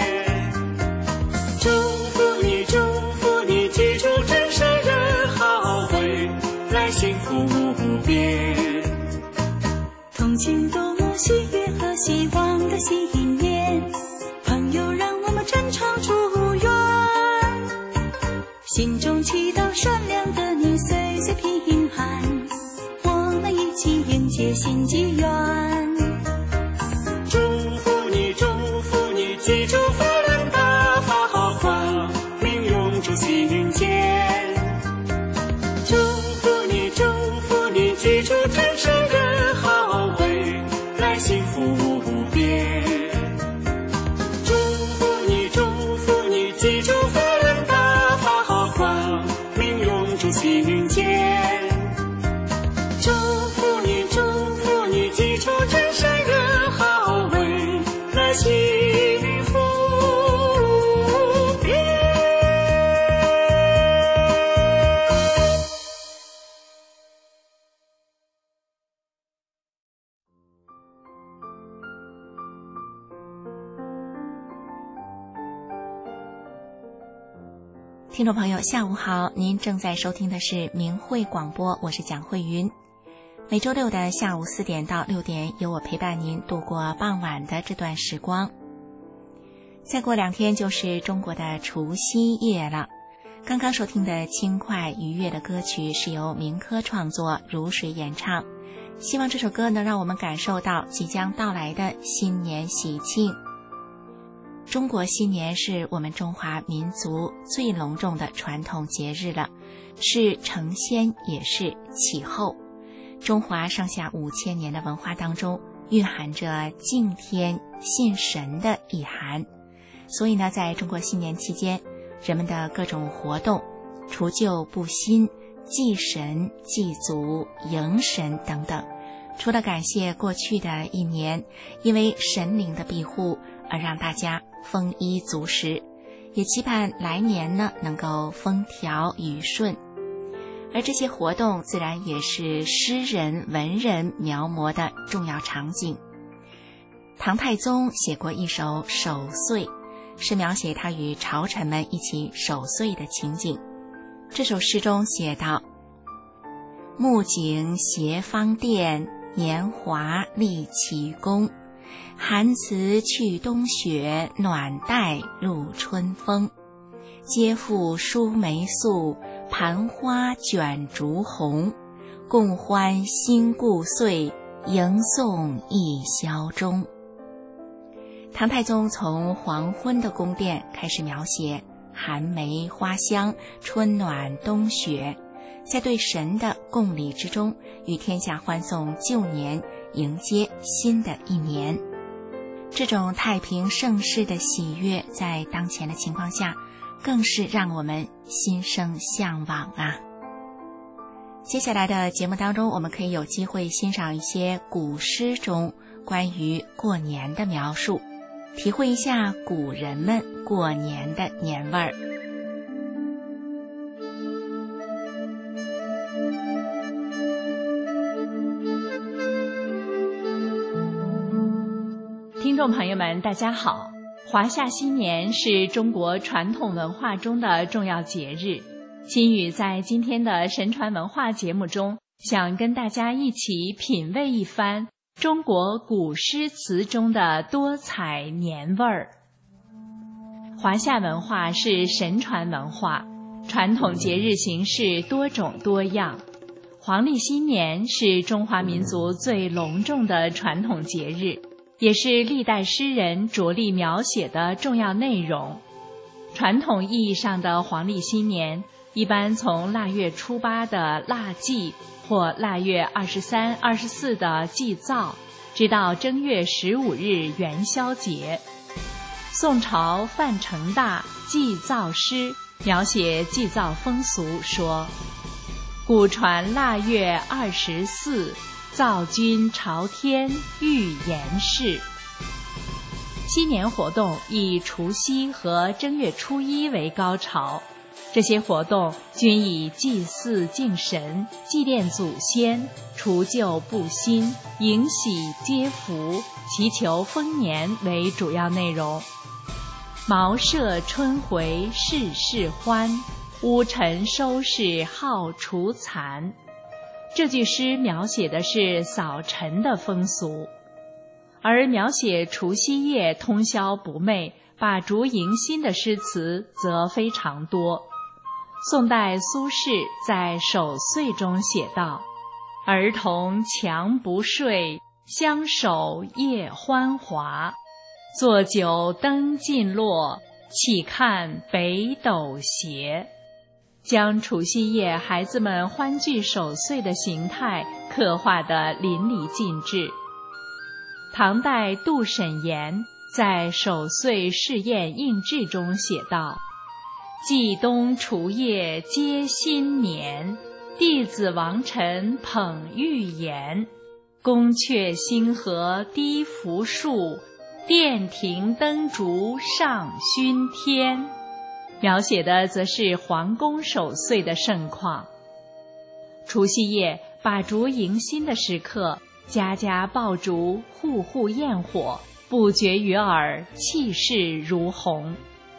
祝福你，祝福你，记住真善人好，未来幸福无边。 同庆多么喜悦和希望的新年，朋友让我们真诚祝愿，心中祈祷善良的你岁岁平安，我们一起迎接新纪元。 祝福听众朋友下午好，您正在收听的是明慧广播，我是蒋慧云。每周六的下午四点到六点，由我陪伴您度过傍晚的这段时光。再过两天就是中国的除夕夜了。刚刚收听的轻快愉悦的歌曲是由民科创作，如水演唱。希望这首歌能让我们感受到即将到来的新年喜庆。中国新年是我们中华民族最隆重的传统节日了，是承先也是启后。中华上下五千年的文化当中，蕴含着敬天信神的意涵。所以呢，在中国新年期间，人们的各种活动，除旧布新、祭神、祭祖、迎神等等，除了感谢过去的一年因为神灵的庇护而让大家丰衣足食，也期盼来年呢能够风调雨顺。而这些活动自然也是诗人文人描摹的重要场景。唐太宗写过一首守岁，是描写他与朝臣们一起守岁的情景。这首诗中写道：木槿斜方殿，年华立奇功。寒辞去冬雪，暖带入春风。皆复梳眉素，盘花卷烛红。共欢新故岁，迎送一宵中。唐太宗从黄昏的宫殿开始描写寒梅花香，春暖冬雪，在对神的供礼之中，与天下欢送旧年，迎接新的一年。这种太平盛世的喜悦，在当前的情况下，更是让我们心生向往啊。接下来的节目当中，我们可以有机会欣赏一些古诗中关于过年的描述，体会一下古人们过年的年味儿。 听众朋友们大家好，华夏新年是中国传统文化中的重要节日。心语在今天的神传文化节目中，想跟大家一起品味一番中国古诗词中的多彩年味儿。华夏文化是神传文化，传统节日形式多种多样。黄历新年是中华民族最隆重的传统节日，也是历代诗人着力描写的重要内容。传统意义上的黄历新年，一般从腊月初八的腊祭或腊月二十三、二十四的祭灶，直到正月十五日元宵节。宋朝范成大《祭灶诗》描写祭灶风俗说：古传腊月二十四，灶君朝天欲言事。新年活动以除夕和正月初一为高潮，这些活动均以祭祀敬神、祭奠祖先、除旧布新、迎喜接福、祈求丰年为主要内容。茅舍春回事事欢，屋尘收拾好除残。这句诗描写的是扫尘的风俗，而描写除夕夜通宵不寐、把烛迎新的诗词则非常多。宋代苏轼在《守岁》中写道：儿童强不睡，相守夜欢华。坐酒灯尽落，岂看北斗斜。将除夕夜孩子们欢聚守岁的形态刻画得淋漓尽致。唐代杜审言在《守岁试验应制》中写道：祭冬除夜接新年，弟子王臣捧玉言。宫阙星河低拂树，殿庭灯烛上熏天。描写的则是皇宫守岁的盛况。除夕夜把烛迎新的时刻，家家爆竹，户户焰火，不绝于耳，气势如虹。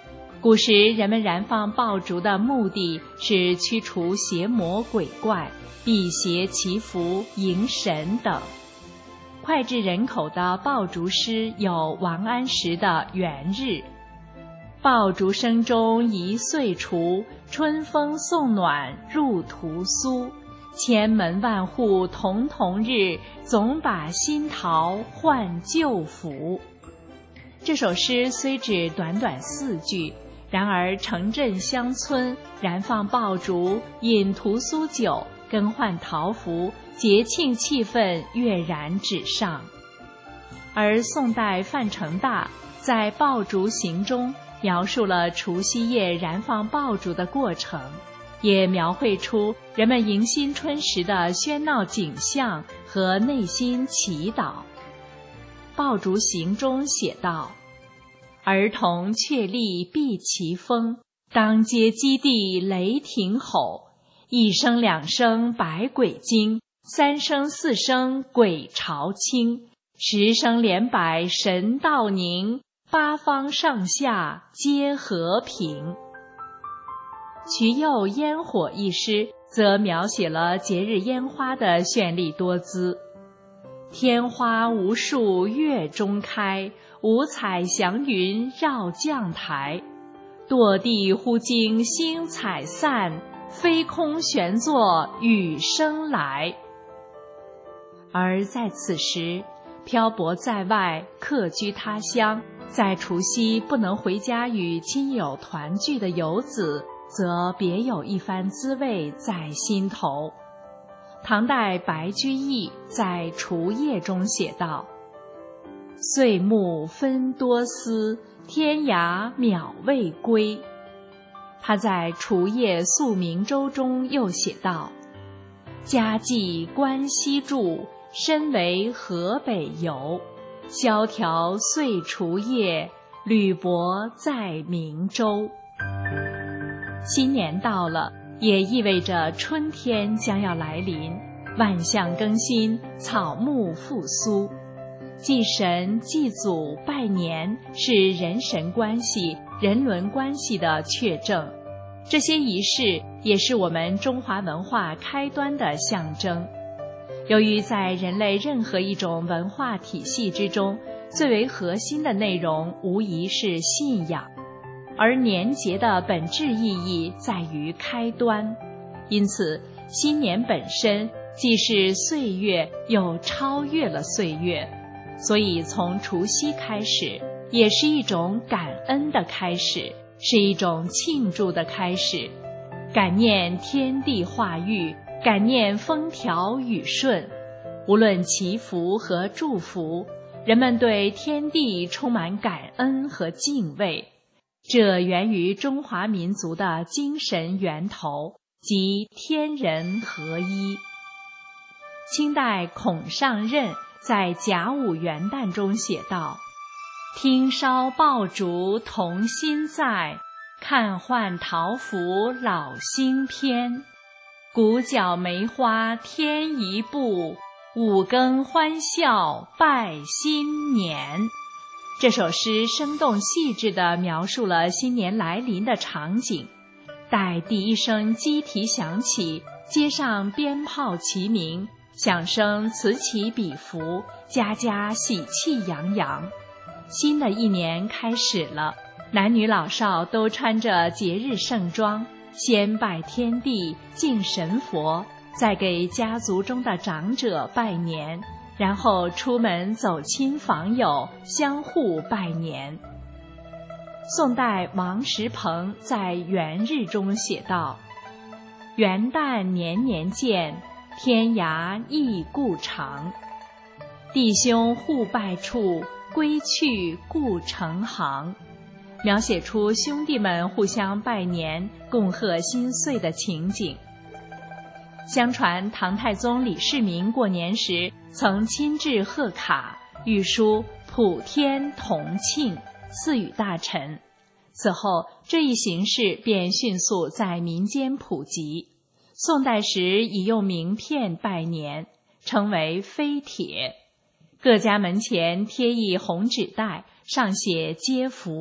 古时人们燃放爆竹的目的是驱除邪魔鬼怪、辟邪祈福、迎神等。脍炙人口的爆竹诗有王安石的《元日》：爆竹声中一岁除，春风送暖入屠苏。千门万户曈曈日，总把新桃换旧符。这首诗虽只短短四句，然而城镇乡村燃放爆竹、饮屠苏酒、更换桃符，节庆气氛跃然纸上。而宋代范成大在《爆竹行》中描述了除夕夜燃放爆竹的过程，也描绘出人们迎新春时的喧闹景象和内心祈祷。《爆竹行》中写道：儿童确立避其风，当街击地雷霆吼。一声两声百鬼惊，三声四声鬼潮清。十声连百神道宁，八方上下皆和平。瞿右烟火一诗则描写了节日烟花的绚丽多姿。天花无数月中开，五彩祥云绕绛台。堕地忽惊星彩散，飞空旋作雨声来。而在此时，漂泊在外、客居他乡，在除夕不能回家与亲友团聚的游子，则别有一番滋味在心头。唐代白居易在《除夜》中写道：岁暮分多思，天涯渺未归。他在《除夜宿明州》中又写道：家寄关西住，身为河北游。萧条岁除夜，履薄在明州。新年到了，也意味着春天将要来临，万象更新，草木复苏。祭神祭祖拜年是人神关系、人伦关系的确证，这些仪式也是我们中华文化开端的象征。由于在人类任何一种文化体系之中，最为核心的内容无疑是信仰，而年节的本质意义在于开端。因此，新年本身既是岁月，又超越了岁月，所以从除夕开始，也是一种感恩的开始，是一种庆祝的开始。感念天地化育，感念风调雨顺。无论祈福和祝福，人们对天地充满感恩和敬畏，这源于中华民族的精神源头，即天人合一。清代孔尚任在甲午元旦中写道：听烧爆竹童心在，看换桃符老兴篇。鼓角梅花添一步，五更欢笑拜新年。这首诗生动细致地描述了新年来临的场景。待第一声鸡啼响起，街上鞭炮齐鸣，响声此起彼伏，家家喜气洋洋。新的一年开始了，男女老少都穿着节日盛装，先拜天地敬神佛，再给家族中的长者拜年，然后出门走亲访友，相互拜年。宋代王石鹏在《元日》中写道：元旦年年见，天涯亦故长。弟兄互拜处，归去故城行。描写出兄弟们互相拜年、共贺新岁的情景。相传唐太宗李世民过年时曾亲制贺卡，御书普天同庆，赐予大臣。此后这一形式便迅速在民间普及。宋代时已用名片拜年，称为飞帖。各家门前贴一红纸袋，上写接福，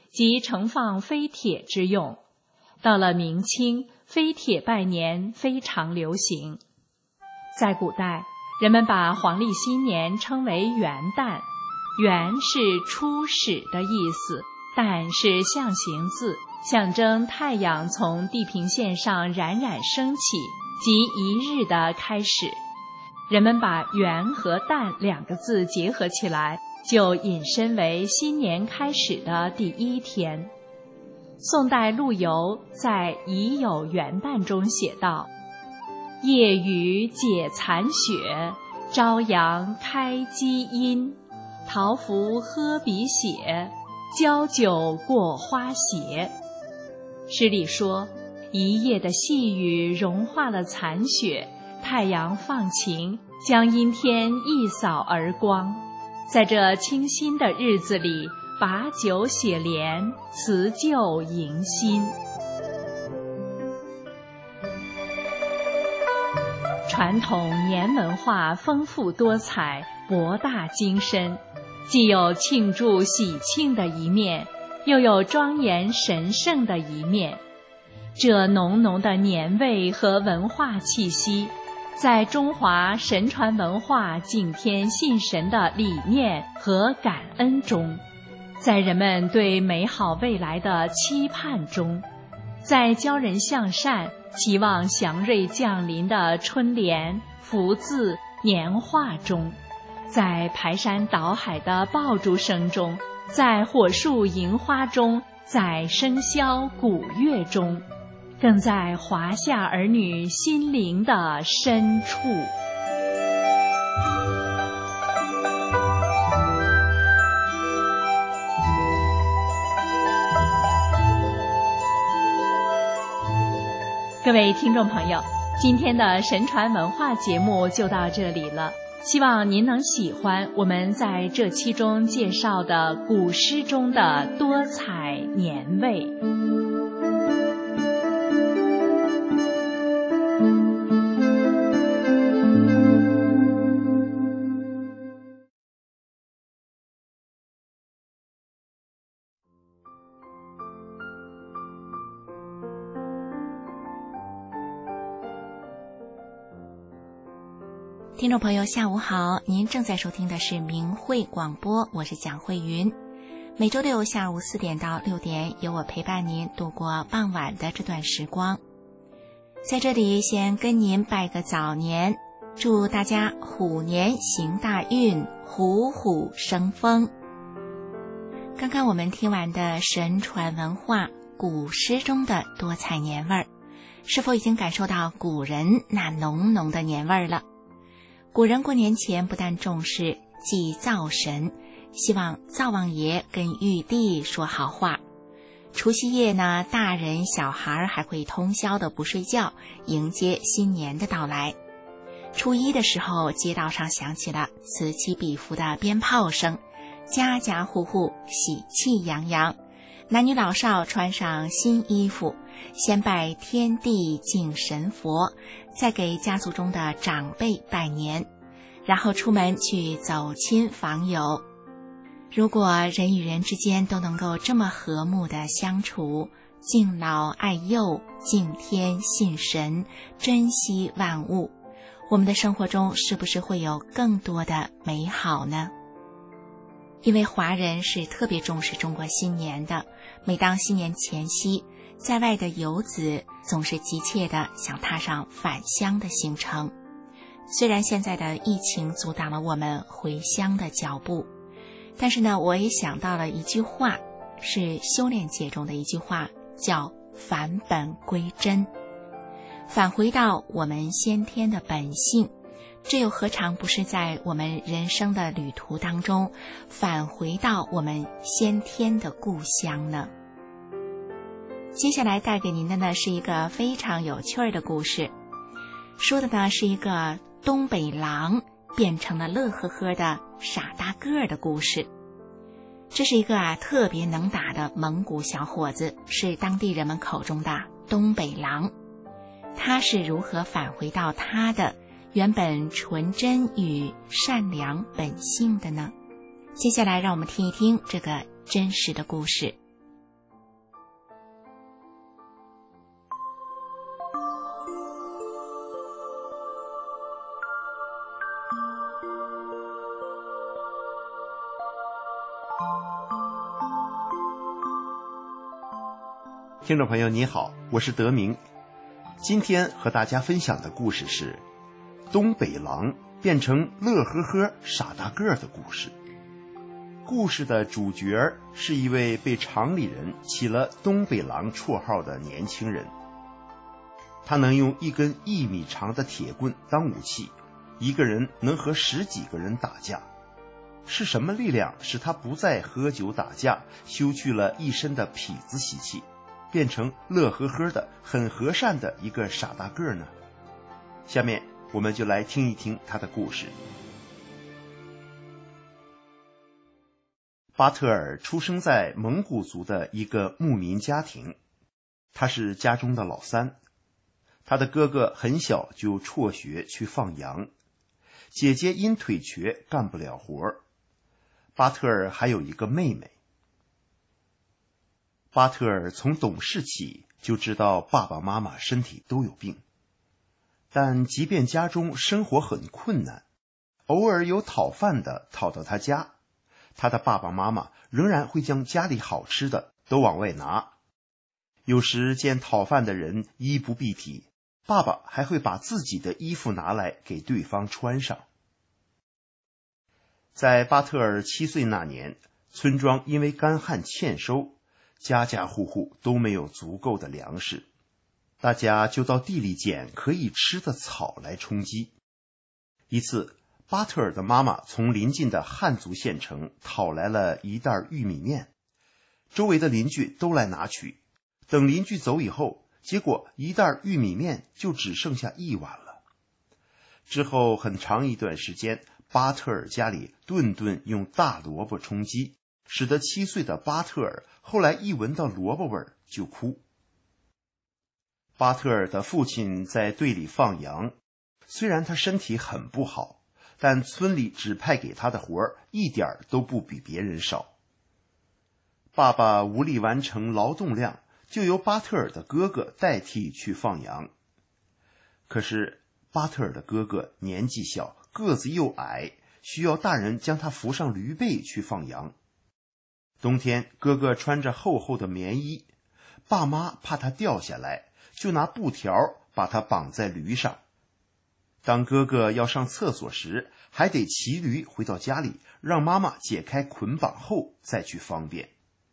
及盛放飞铁之用。到了明清，飞铁拜年非常流行。在古代，人们把黄历新年称为元旦，元是初始的意思，旦是象形字，象征太阳从地平线上冉冉升起，即一日的开始。人们把元和旦两个字结合起来，就引申为新年开始的第一天。宋代陆游在《已有元旦》中写道：夜雨解残雪，朝阳开基因，桃符喝鼻血，交酒过花斜。诗里说，一夜的细雨融化了残雪，太阳放晴，将阴天一扫而光。在这清新的日子里，把酒写联，辞旧迎新。传统年文化丰富多彩，博大精深，既有庆祝喜庆的一面，又有庄严神圣的一面。这浓浓的年味和文化气息，在中华神传文化敬天信神的理念和感恩中，在人们对美好未来的期盼中，在教人向善、期望祥瑞降临的春联、福字、年画中，在排山倒海的爆竹声中，在火树银花中，在笙箫鼓乐中，更在华夏儿女心灵的深处。各位听众朋友，今天的神传文化节目就到这里了，希望您能喜欢我们在这期中介绍的古诗中的多彩年味。 听众朋友下午好，您正在收听的是明慧广播，我是蒋慧云。每周六下午四点到六点，由我陪伴您度过傍晚的这段时光。在这里先跟您拜个早年，祝大家虎年行大运，虎虎生风。刚刚我们听完的神传文化古诗中的多彩年味儿，是否已经感受到古人那浓浓的年味儿了？古人过年前不但重视祭灶神，希望灶王爷跟玉帝说好话。除夕夜呢，大人小孩还会通宵的不睡觉，迎接新年的到来。初一的时候，街道上响起了此起彼伏的鞭炮声，家家户户喜气洋洋，男女老少穿上新衣服，先拜天地敬神佛，再给家族中的长辈拜年，然后出门去走亲访友。如果人与人之间都能够这么和睦的相处，敬老爱幼，敬天信神，珍惜万物，我们的生活中是不是会有更多的美好呢？因为华人是特别重视中国新年的，每当新年前夕，在外的游子总是急切地想踏上返乡的行程。虽然现在的疫情阻挡了我们回乡的脚步，但是呢，我也想到了一句话，是修炼界中的一句话，叫返本归真，返回到我们先天的本性，这又何尝不是在我们人生的旅途当中返回到我们先天的故乡呢？接下来带给您的呢是一个非常有趣的故事，说的呢是一个东北狼变成了乐呵呵的傻大个儿的故事。这是一个啊特别能打的蒙古小伙子，是当地人们口中的东北狼。他是如何返回到他的原本纯真与善良本性的呢？接下来让我们听一听这个真实的故事。 听众朋友你好，我是德明。今天和大家分享的故事是东北狼变成乐呵呵傻大个的故事。故事的主角是一位被厂里人起了东北狼绰号的年轻人。他能用一根一米长的铁棍当武器，一个人能和十几个人打架。是什么力量使他不再喝酒打架，修去了一身的痞子习气，变成乐呵呵的很和善的一个傻大个呢？下面我们就来听一听他的故事。巴特尔出生在蒙古族的一个牧民家庭，他是家中的老三。他的哥哥很小就辍学去放羊，姐姐因腿瘸干不了活。巴特尔还有一个妹妹。巴特尔从懂事起就知道爸爸妈妈身体都有病，但即便家中生活很困难，偶尔有讨饭的讨到他家，他的爸爸妈妈仍然会将家里好吃的都往外拿。有时见讨饭的人衣不蔽体，爸爸还会把自己的衣服拿来给对方穿上。在巴特尔七岁那年，村庄因为干旱欠收，家家户户都没有足够的粮食，大家就到地里捡可以吃的草来充饥。一次，巴特尔的妈妈从邻近的汉族县城讨来了一袋玉米面，周围的邻居都来拿取。等邻居走以后，结果一袋玉米面就只剩下一碗了。之后很长一段时间，巴特尔家里顿顿用大萝卜充饥，使得七岁的巴特尔后来一闻到萝卜味儿就哭。巴特尔的父亲在队里放羊，虽然他身体很不好，但村里指派给他的活儿一点都不比别人少。爸爸无力完成劳动量，就由巴特尔的哥哥代替去放羊。可是巴特尔的哥哥年纪小，个子又矮，需要大人将他扶上驴背去放羊。冬天哥哥穿着厚厚的棉衣，爸妈怕他掉下来，就拿布条把他绑在驴上。当哥哥要上厕所时，还得骑驴回到家里，让妈妈解开捆绑后再去方便。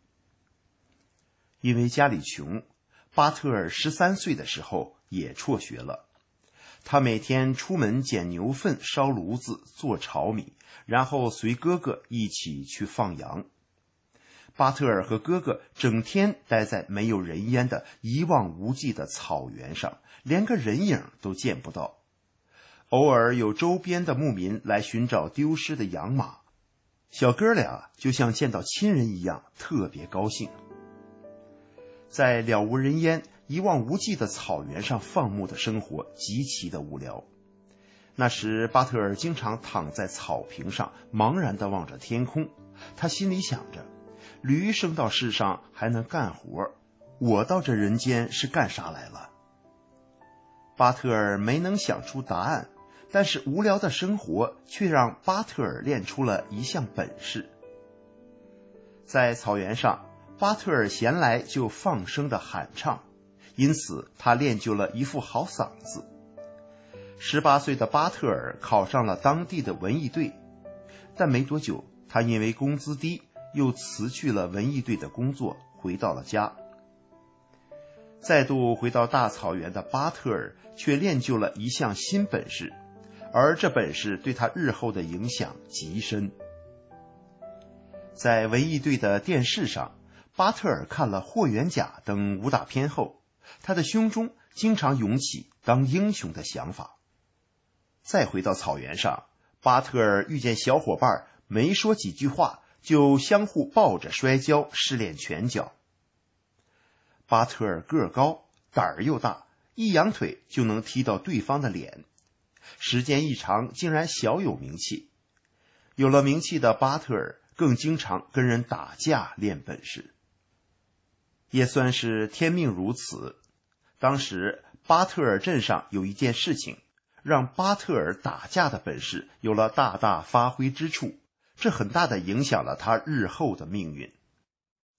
因为家里穷，巴特尔十三岁的时候也辍学了。他每天出门捡牛粪烧炉子做炒米，然后随哥哥一起去放羊。巴特尔和哥哥整天待在没有人烟的一望无际的草原上，连个人影都见不到。偶尔有周边的牧民来寻找丢失的羊马，小哥俩就像见到亲人一样，特别高兴。在了无人烟、一望无际的草原上放牧的生活极其的无聊。那时巴特尔经常躺在草坪上，茫然地望着天空。他心里想着，驴生到世上还能干活，我到这人间是干啥来了？巴特尔没能想出答案，但是无聊的生活却让巴特尔练出了一项本事。在草原上，巴特尔闲来就放声的喊唱，因此他练就了一副好嗓子。十八岁的巴特尔考上了当地的文艺队，但没多久，他因为工资低，又辞去了文艺队的工作，回到了家。再度回到大草原的巴特尔却练就了一项新本事，而这本事对他日后的影响极深。在文艺队的电视上，巴特尔看了《霍元甲》等武打片后，他的胸中经常涌起当英雄的想法。再回到草原上，巴特尔遇见小伙伴，没说几句话，就相互抱着摔跤，试练拳脚。巴特尔个高，胆儿又大，一扬腿就能踢到对方的脸，时间一长，竟然小有名气。有了名气的巴特尔更经常跟人打架练本事。也算是天命如此。当时巴特尔镇上有一件事情，让巴特尔打架的本事有了大大发挥之处，这很大的影响了他日后的命运。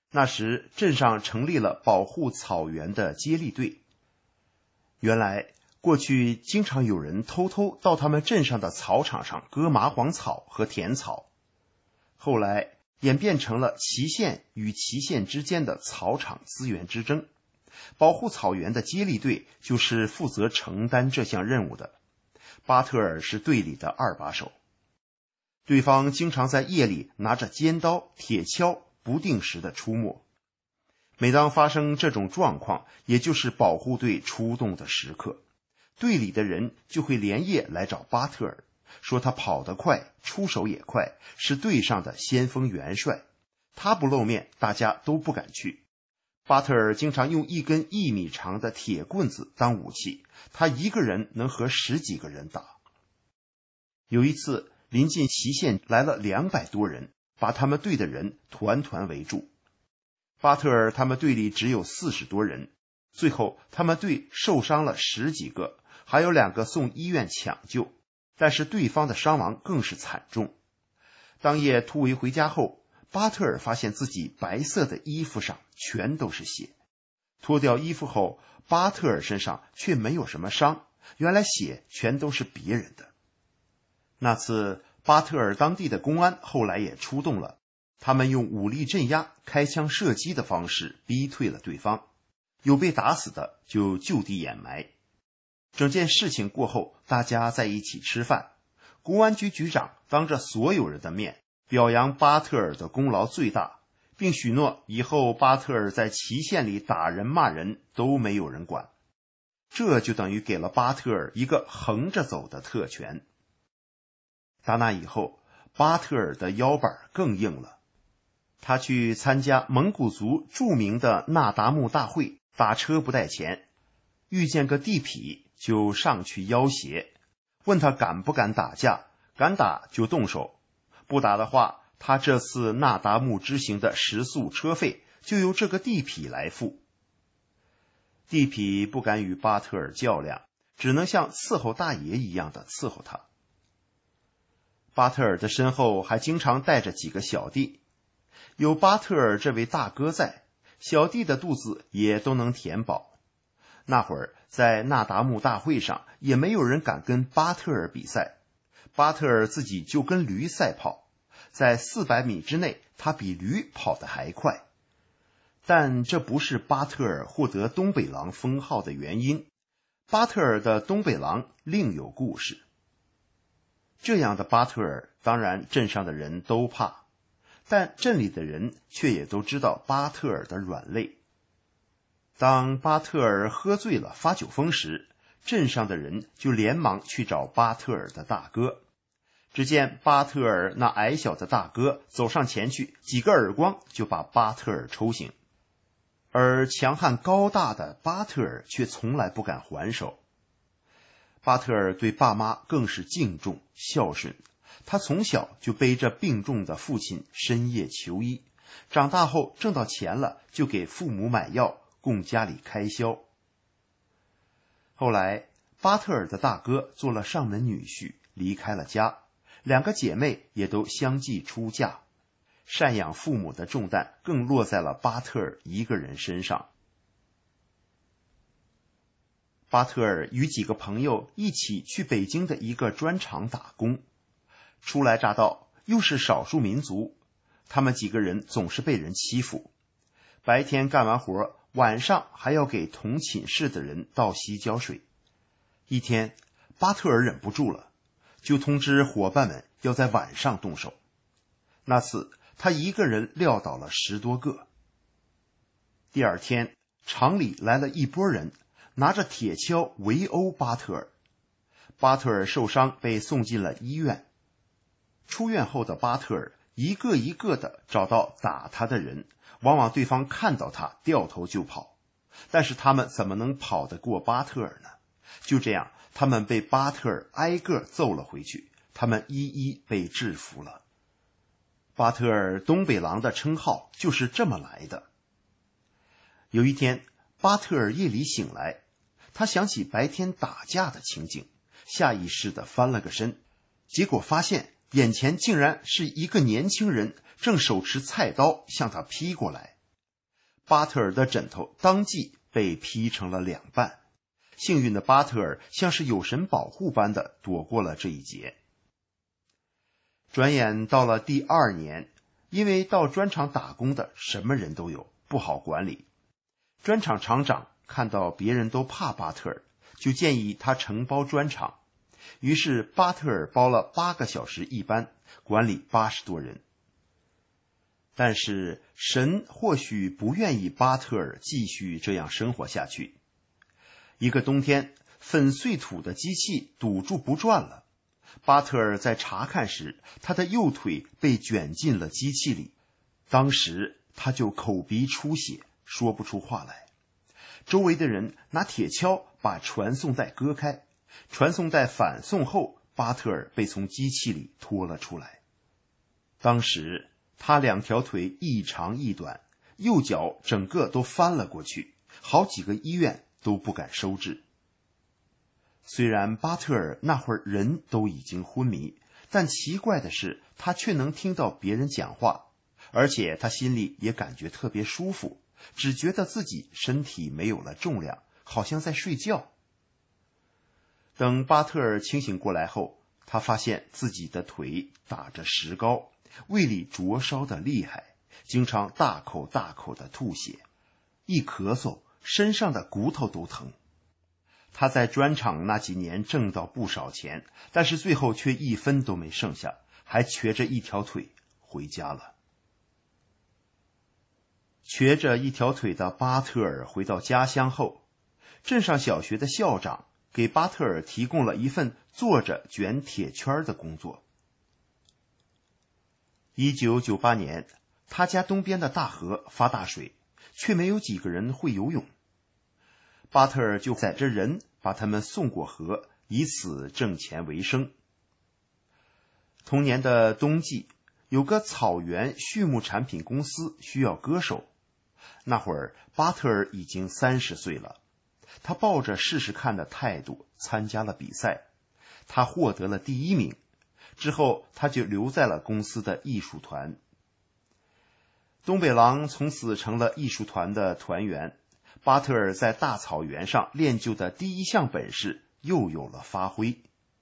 那时镇上成立了保护草原的接力队。原来过去经常有人偷偷到他们镇上的草场上割麻黄草和田草，后来演变成了祁县与祁县之间的草场资源之争。保护草原的接力队就是负责承担这项任务的，巴特尔是队里的二把手。对方经常在夜里拿着尖刀、铁锹不定时的出没。每当发生这种状况，也就是保护队出动的时刻，队里的人就会连夜来找巴特尔，说他跑得快，出手也快，是队上的先锋元帅。他不露面，大家都不敢去。巴特尔经常用一根一米长的铁棍子当武器，他一个人能和十几个人打。有一次，临近祁县来了两百多人，把他们队的人团团围住。巴特尔他们队里只有四十多人，最后他们队受伤了十几个，还有两个送医院抢救，但是对方的伤亡更是惨重。当夜突围回家后，巴特尔发现自己白色的衣服上全都是血，脱掉衣服后，巴特尔身上却没有什么伤，原来血全都是别人的。那次巴特尔当地的公安后来也出动了，他们用武力镇压、开枪射击的方式逼退了对方，有被打死的就就地掩埋。整件事情过后，大家在一起吃饭，公安局局长当着所有人的面表扬巴特尔的功劳最大，并许诺以后巴特尔在祁县里打人骂人都没有人管。这就等于给了巴特尔一个横着走的特权。打那以后，巴特尔的腰板更硬了。他去参加蒙古族著名的那达慕大会，打车不带钱，遇见个地痞就上去要挟，问他敢不敢打架，敢打就动手，不打的话，他这次那达慕之行的食宿车费就由这个地痞来付。地痞不敢与巴特尔较量，只能像伺候大爷一样的伺候他。巴特尔的身后还经常带着几个小弟，有巴特尔这位大哥在，小弟的肚子也都能填饱。那会儿在那达慕大会上，也没有人敢跟巴特尔比赛，巴特尔自己就跟驴赛跑，在四百米之内，他比驴跑得还快。但这不是巴特尔获得东北狼封号的原因，巴特尔的东北狼另有故事。这样的巴特尔，当然镇上的人都怕，但镇里的人却也都知道巴特尔的软肋。当巴特尔喝醉了发酒疯时，镇上的人就连忙去找巴特尔的大哥。只见巴特尔那矮小的大哥走上前去，几个耳光就把巴特尔抽醒。而强悍高大的巴特尔却从来不敢还手。巴特尔对爸妈更是敬重孝顺，他从小就背着病重的父亲深夜求医，长大后挣到钱了就给父母买药供家里开销。后来巴特尔的大哥做了上门女婿，离开了家，两个姐妹也都相继出嫁，赡养父母的重担更落在了巴特尔一个人身上。巴特尔与几个朋友一起去北京的一个砖厂打工，初来乍到，又是少数民族，他们几个人总是被人欺负。白天干完活，晚上还要给同寝室的人倒洗脚水。一天，巴特尔忍不住了，就通知伙伴们要在晚上动手。那次他一个人撂倒了十多个。第二天，厂里来了一拨人，拿着铁锹围殴巴特尔。巴特尔受伤被送进了医院。出院后的巴特尔一个一个的找到打他的人，往往对方看到他掉头就跑，但是他们怎么能跑得过巴特尔呢？就这样，他们被巴特尔挨个揍了回去，他们一一被制服了。巴特尔东北狼的称号就是这么来的。有一天，巴特尔夜里醒来，他想起白天打架的情景，下意识地翻了个身，结果发现眼前竟然是一个年轻人，正手持菜刀向他劈过来。 巴特尔的枕头当即被劈成了两半。幸运的巴特尔像是有神保护般的躲过了这一劫。转眼到了第二年，因为到砖厂打工的什么人都有，不好管理。砖厂厂长看到别人都怕巴特尔，就建议他承包砖厂。于是巴特尔包了八个小时一班，管理八十多人。但是神或许不愿意巴特尔继续这样生活下去。一个冬天，粉碎土的机器堵住不转了。巴特尔在查看时，他的右腿被卷进了机器里，当时他就口鼻出血，说不出话来。周围的人拿铁锹把传送带割开，传送带反送后，巴特尔被从机器里拖了出来。当时他两条腿一长一短，右脚整个都翻了过去，好几个医院都不敢收治。虽然巴特尔那会儿人都已经昏迷，但奇怪的是，他却能听到别人讲话，而且他心里也感觉特别舒服，只觉得自己身体没有了重量，好像在睡觉。等巴特尔清醒过来后，他发现自己的腿打着石膏，胃里灼烧的厉害，经常大口大口的吐血，一咳嗽身上的骨头都疼。他在砖厂那几年挣到不少钱，但是最后却一分都没剩下，还瘸着一条腿回家了。瘸着一条腿的巴特尔回到家乡后，镇上小学的校长给巴特尔提供了一份坐着卷铁圈的工作。一九九八年，他家东边的大河发大水，却没有几个人会游泳。巴特尔就载着人把他们送过河，以此挣钱为生。同年的冬季，有个草原畜牧产品公司需要歌手。那会儿巴特尔已经三十岁了，他抱着试试看的态度参加了比赛，他获得了第一名。之后他就留在了公司的艺术团。东北狼从此成了艺术团的团员。巴特尔在大草原上练就的第一项本事又有了发挥。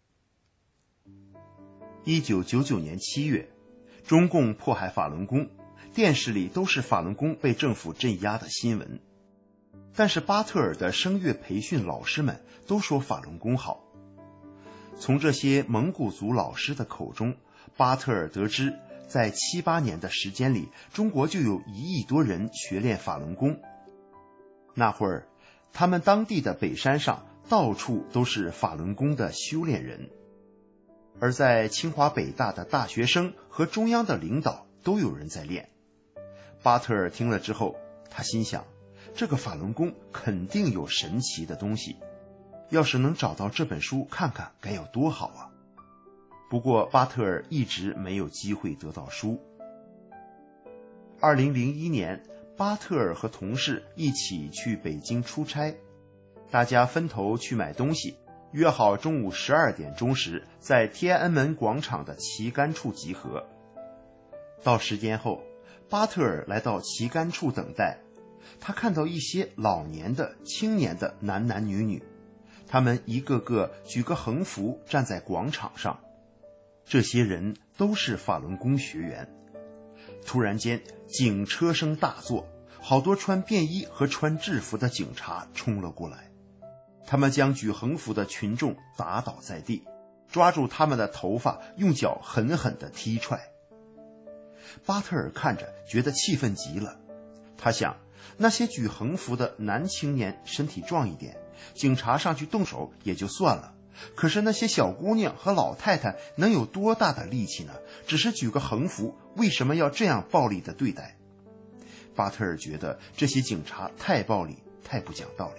一九九九年七月，中共迫害法轮功，电视里都是法轮功被政府镇压的新闻。但是巴特尔的声乐培训老师们都说法轮功好。从这些蒙古族老师的口中，巴特尔得知，在七八年的时间里，中国就有一亿多人学练法轮功。那会儿，他们当地的北山上到处都是法轮功的修炼人，而在清华北大的大学生和中央的领导都有人在练。巴特尔听了之后，他心想，这个法轮功肯定有神奇的东西，要是能找到这本书看看该有多好啊！不过巴特尔一直没有机会得到书。二零零一年，巴特尔和同事一起去北京出差，大家分头去买东西，约好中午十二点钟时在天安门广场的旗杆处集合。到时间后，巴特尔来到旗杆处等待，他看到一些老年的、青年的男男女女，他们一个个举个横幅站在广场上，这些人都是法轮功学员。突然间，警车声大作，好多穿便衣和穿制服的警察冲了过来，他们将举横幅的群众打倒在地，抓住他们的头发，用脚狠狠地踢踹。巴特尔看着觉得气愤极了，他想，那些举横幅的男青年身体壮一点，警察上去动手也就算了，可是那些小姑娘和老太太能有多大的力气呢？只是举个横幅，为什么要这样暴力的对待？巴特尔觉得这些警察太暴力，太不讲道理。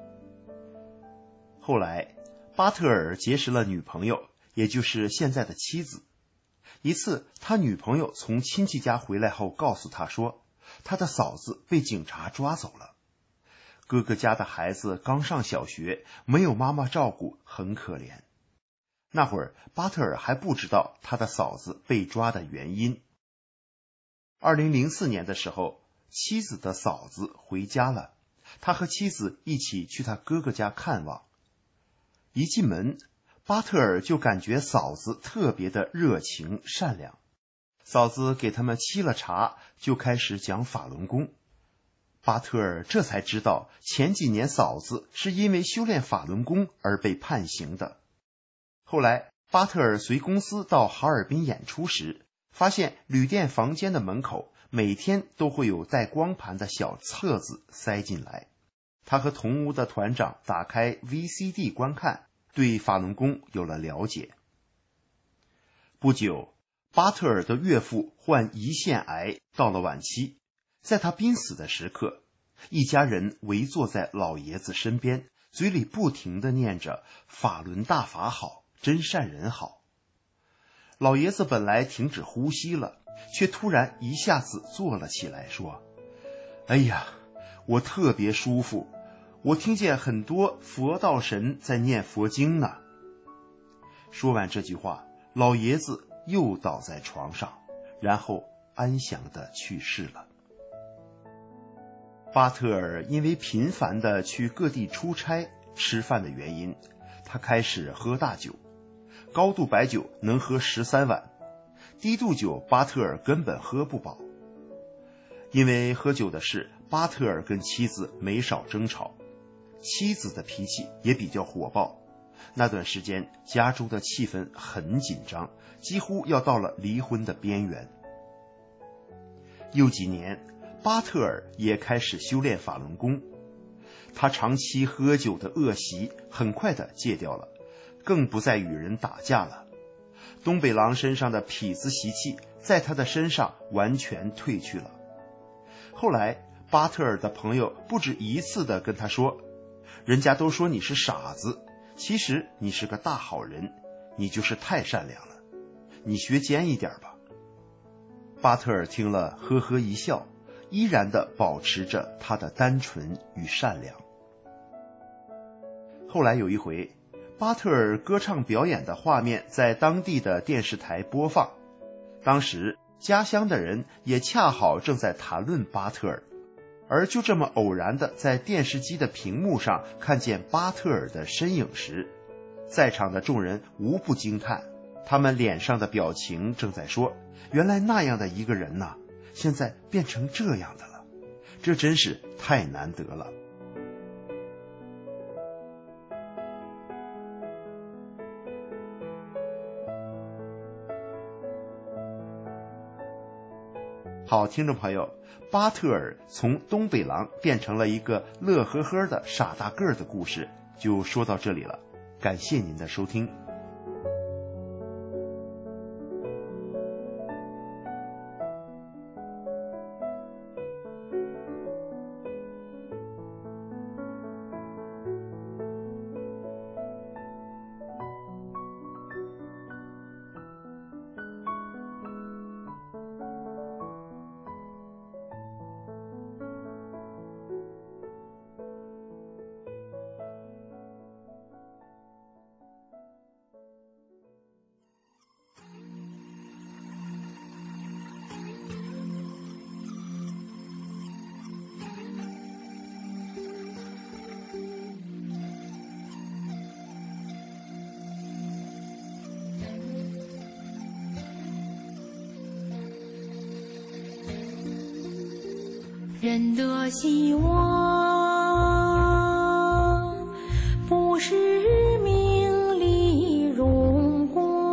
后来，巴特尔结识了女朋友，也就是现在的妻子。一次，他女朋友从亲戚家回来后告诉他说，他的嫂子被警察抓走了。哥哥家的孩子刚上小学，没有妈妈照顾，很可怜。那会儿，巴特尔还不知道他的嫂子被抓的原因。二零零四年的时候， 妻子的嫂子回家了，他和妻子一起去他哥哥家看望。一进门，巴特尔就感觉嫂子特别的热情善良。嫂子给他们沏了茶，就开始讲法轮功。巴特尔这才知道，前几年嫂子是因为修炼法轮功而被判刑的。后来巴特尔随公司到哈尔滨演出时，发现旅店房间的门口每天都会有带光盘的小册子塞进来。他和同屋的团长打开 V C D 观看，对法轮功有了了解。不久，巴特尔的岳父患胰腺癌，到了晚期。在他濒死的时刻，一家人围坐在老爷子身边，嘴里不停地念着法轮大法好，真善人好。老爷子本来停止呼吸了，却突然一下子坐了起来，说：哎呀，我特别舒服，我听见很多佛道神在念佛经呢。说完这句话，老爷子又倒在床上，然后安详地去世了。巴特尔因为频繁地去各地出差吃饭的原因，他开始喝大酒，高度白酒能喝十三碗，低度酒巴特尔根本喝不饱。因为喝酒的事，巴特尔跟妻子没少争吵，妻子的脾气也比较火爆。那段时间加州的气氛很紧张，几乎要到了离婚的边缘。又几年，巴特尔也开始修炼法轮功。他长期喝酒的恶习很快的戒掉了，更不再与人打架了。东北狼身上的痞子习气在他的身上完全褪去了。后来巴特尔的朋友不止一次的跟他说，人家都说你是傻子，其实你是个大好人，你就是太善良了，你学尖一点吧。巴特尔听了呵呵一笑，依然的保持着他的单纯与善良。后来有一回，巴特尔歌唱表演的画面在当地的电视台播放，当时家乡的人也恰好正在谈论巴特尔，而就这么偶然的在电视机的屏幕上看见巴特尔的身影时，在场的众人无不惊叹，他们脸上的表情正在说，原来那样的一个人呐，现在变成这样的了，这真是太难得了。好，听众朋友，巴特尔从东北狼变成了一个乐呵呵的傻大个儿的故事就说到这里了，感谢您的收听。 人的希望不是名利荣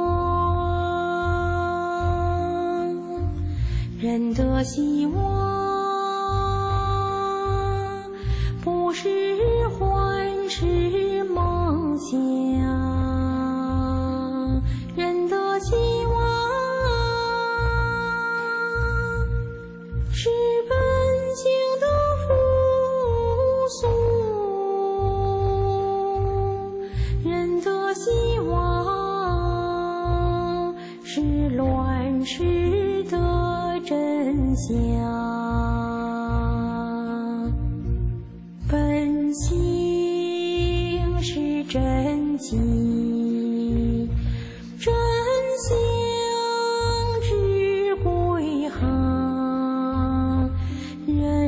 光，人的希望不是幻视梦想，人的希望是本性的复苏，人的希望是乱世的真相，本性是真迹，真相之归航，人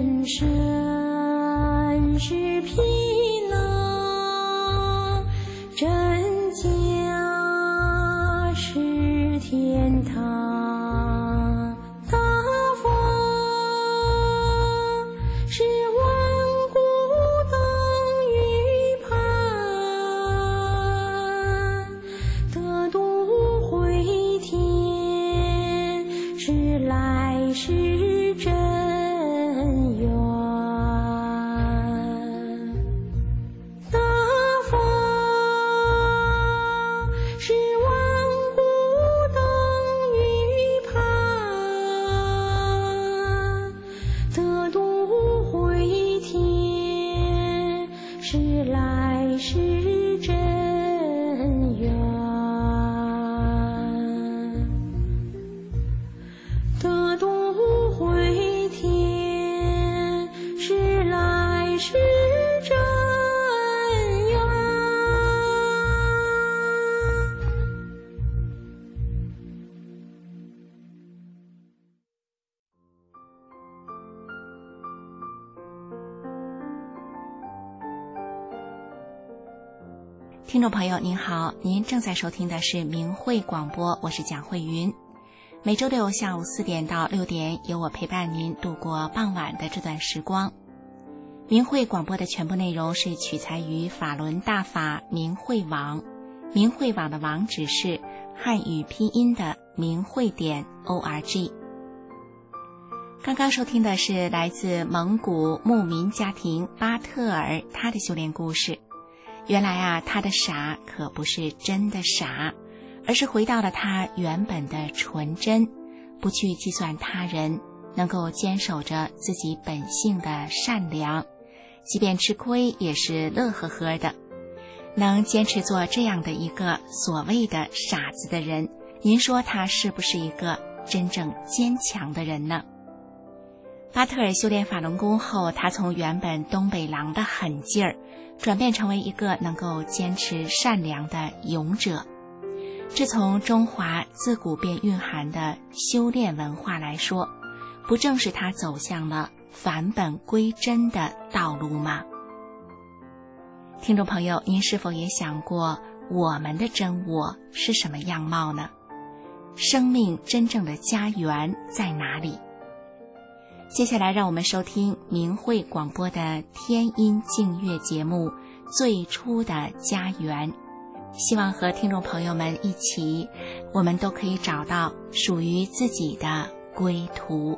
听众朋友您好，您正在收听的是明慧广播，我是蒋慧云。每周六下午四点到六点，由我陪伴您度过傍晚的这段时光。明慧广播的全部内容是取材于法轮大法明慧网，明慧网的网址是汉语拼音的明慧点 org。 刚刚收听的是来自蒙古牧民家庭巴特尔他的修炼故事。原来啊，他的傻可不是真的傻，而是回到了他原本的纯真，不去计算他人，能够坚守着自己本性的善良，即便吃亏也是乐呵呵的。能坚持做这样的一个所谓的傻子的人，您说他是不是一个真正坚强的人呢？巴特尔修炼法轮功后，他从原本东北狼的狠劲儿转变成为一个能够坚持善良的勇者。这从中华自古便蕴含的修炼文化来说，不正是他走向了返本归真的道路吗？听众朋友，您是否也想过我们的真我是什么样貌呢？生命真正的家园在哪里？接下来让我们收听明慧广播的天音净月节目《最初的家园》，希望和听众朋友们一起，我们都可以找到属于自己的归途。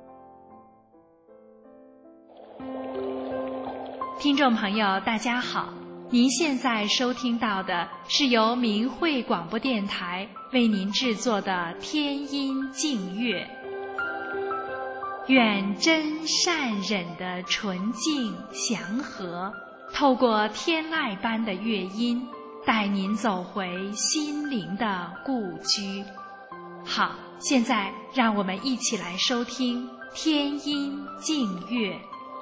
听众朋友大家好，您现在收听到的是由明慧广播电台为您制作的天音净月。愿真善忍的纯净祥和，透过天籁般的乐音，带您走回心灵的故居。好，现在让我们一起来收听天音净月。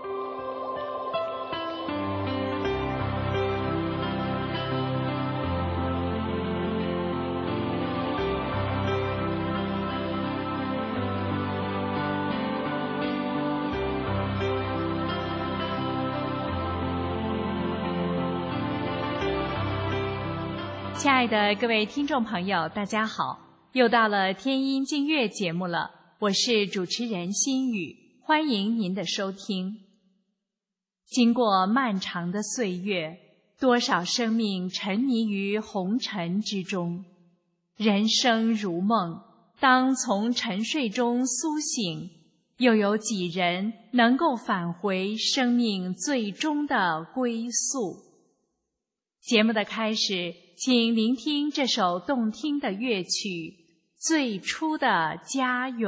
亲爱的各位听众朋友，大家好，又到了天音净月节目了，我是主持人心雨，欢迎您的收听。经过漫长的岁月，多少生命沉迷于红尘之中，人生如梦，当从沉睡中苏醒，又有几人能够返回生命最终的归宿？节目的开始，请聆听这首动听的乐曲《最初的家园》。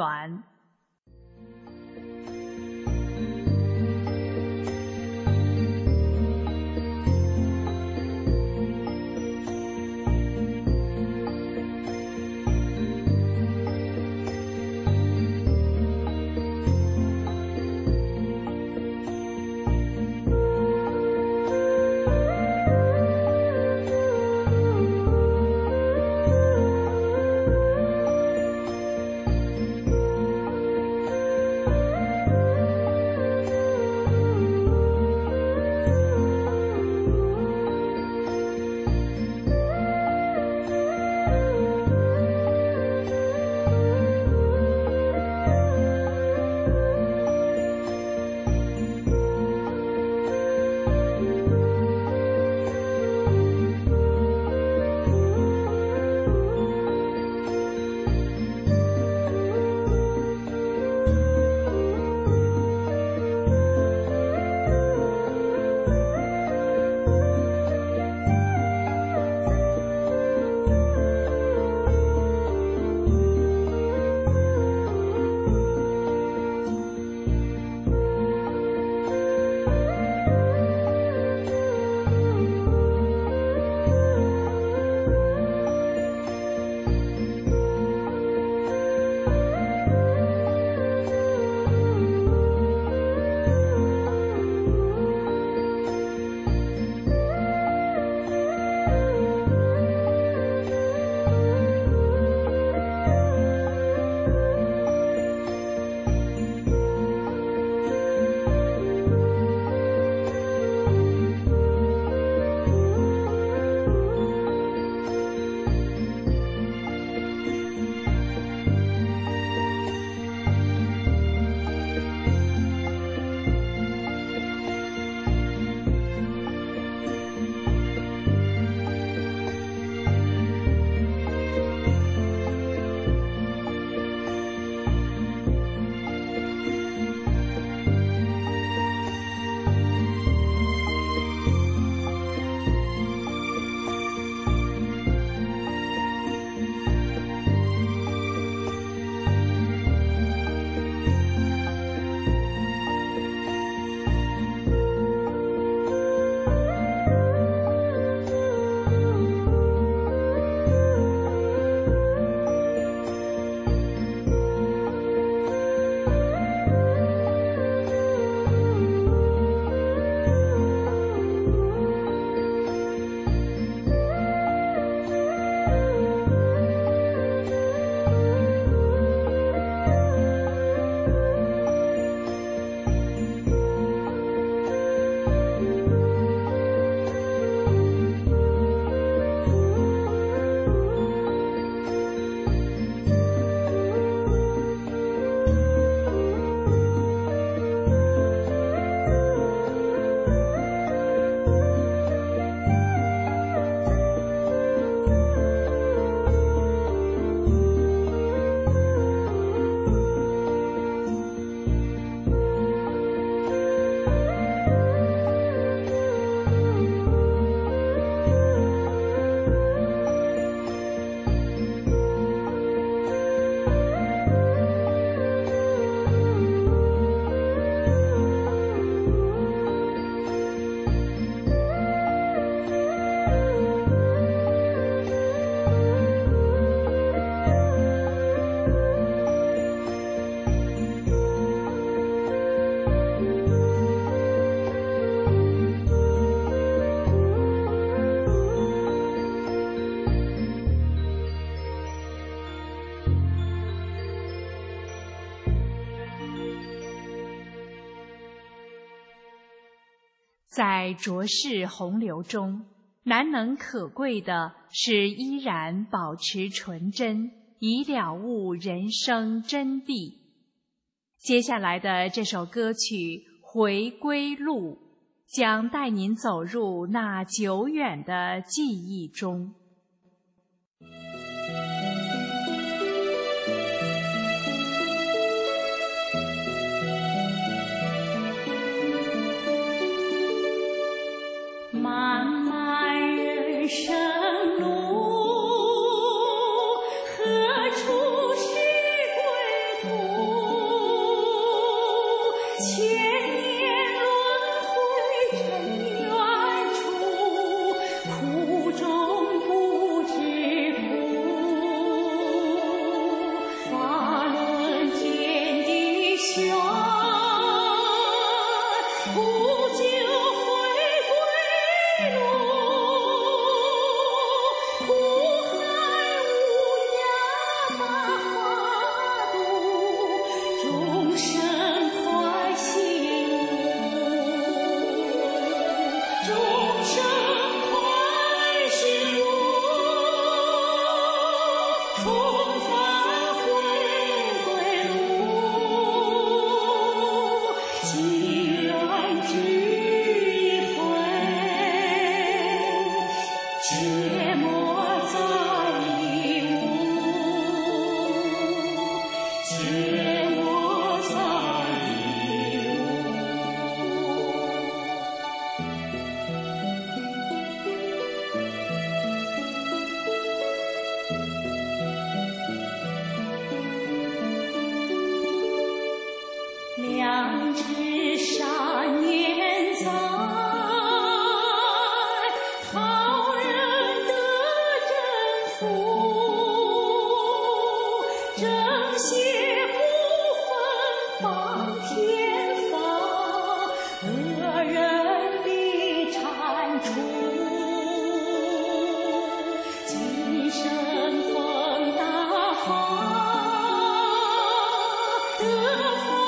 在浊世洪流中，难能可贵的是依然保持纯真，以了悟人生真谛。接下来的这首歌曲《回归路》将带您走入那久远的记忆中。 漫漫人生路，何处是归途？千年轮回真远处，苦中不知苦。法轮天地玄，不久良知善念在，好人得真福，正邪不分放天法，恶人必铲除。今生逢大法，得法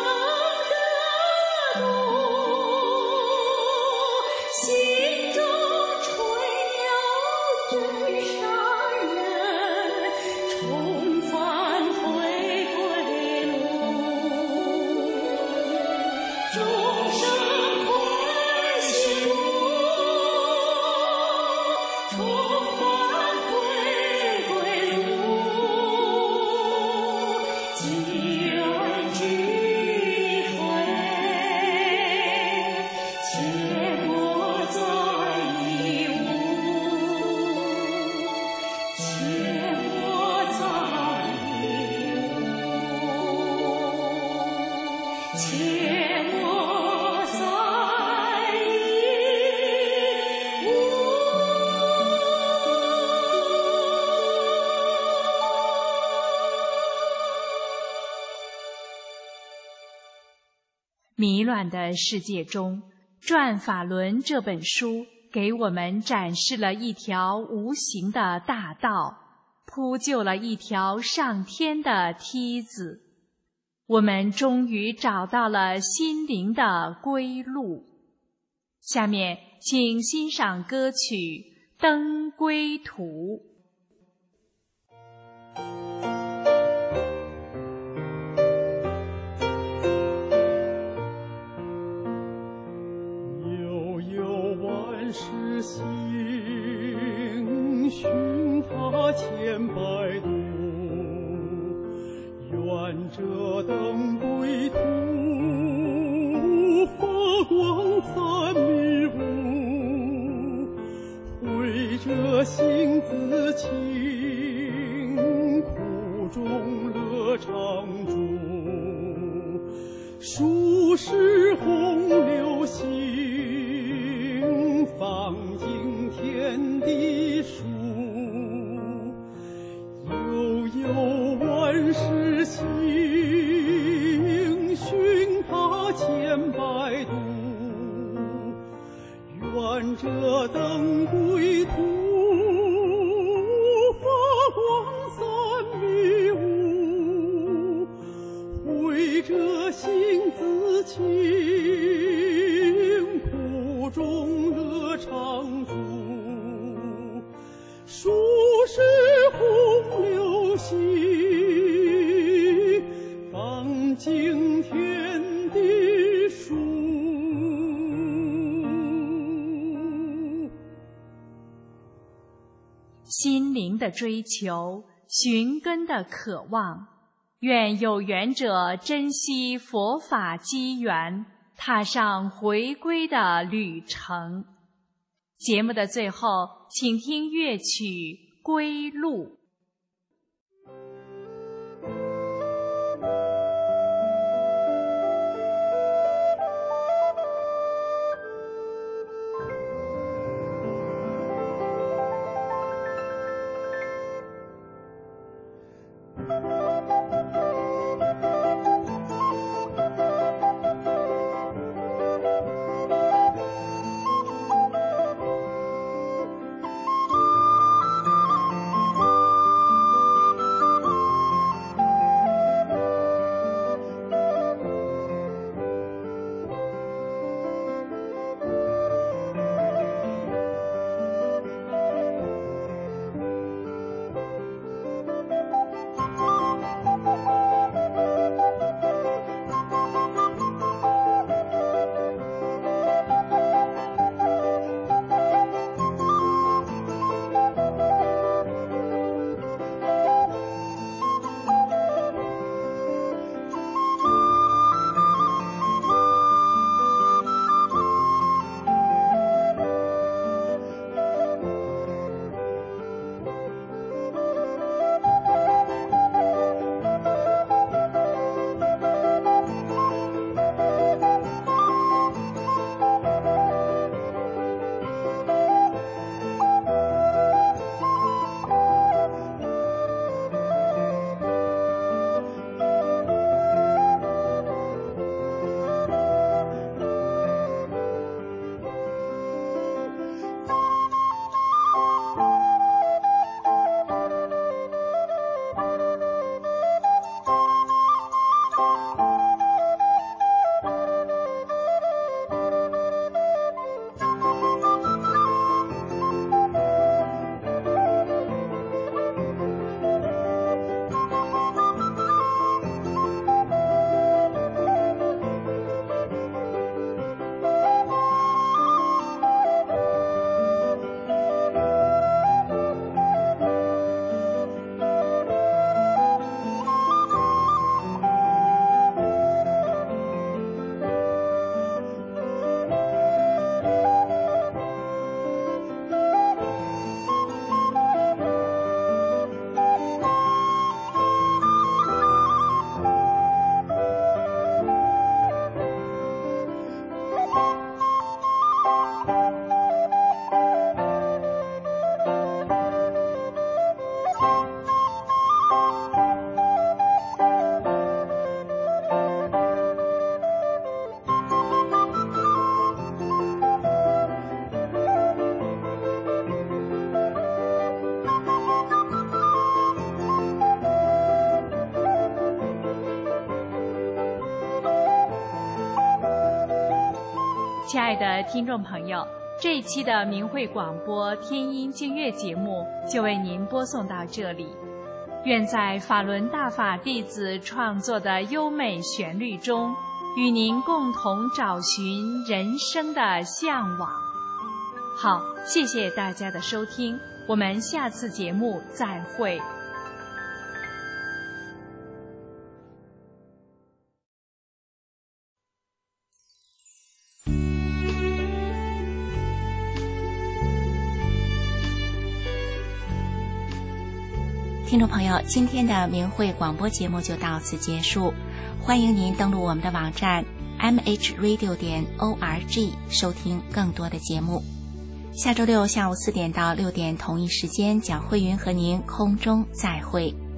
心中纯有真善人，重返回归路，众生欢喜路，重返回归路，积缘智慧，切莫再疑无，切莫再疑无，切莫再疑无。 迷乱的世界中，《转法轮》这本书给我们展示了一条无形的大道，铺就了一条上天的梯子。我们终于找到了心灵的归路。下面请欣赏歌曲《登归途》。 悠悠万世行，寻他千百度，愿这登归途，发光散迷雾，会这心自清，苦中乐常驻，数世洪流行，放映天地数，悠悠万世行，寻他千百度，愿这登归途，发光散迷雾，会这心自清，苦心灵的追求，寻根的渴望。愿有缘者珍惜佛法机缘，踏上回归的旅程。节目的最后，请听乐曲《归路》。亲爱的听众朋友，这一期的明慧广播天音经乐节目就为您播送到这里。愿在法轮大法弟子创作的优美旋律中，与您共同找寻人生的向往。好，谢谢大家的收听，我们下次节目再会。 听众朋友，今天的明慧广播节目就到此结束，欢迎您登录我们的网站 m h radio 点 org 收听更多的节目。下周六下午四点到六点同一时间，蒋慧云和您空中再会。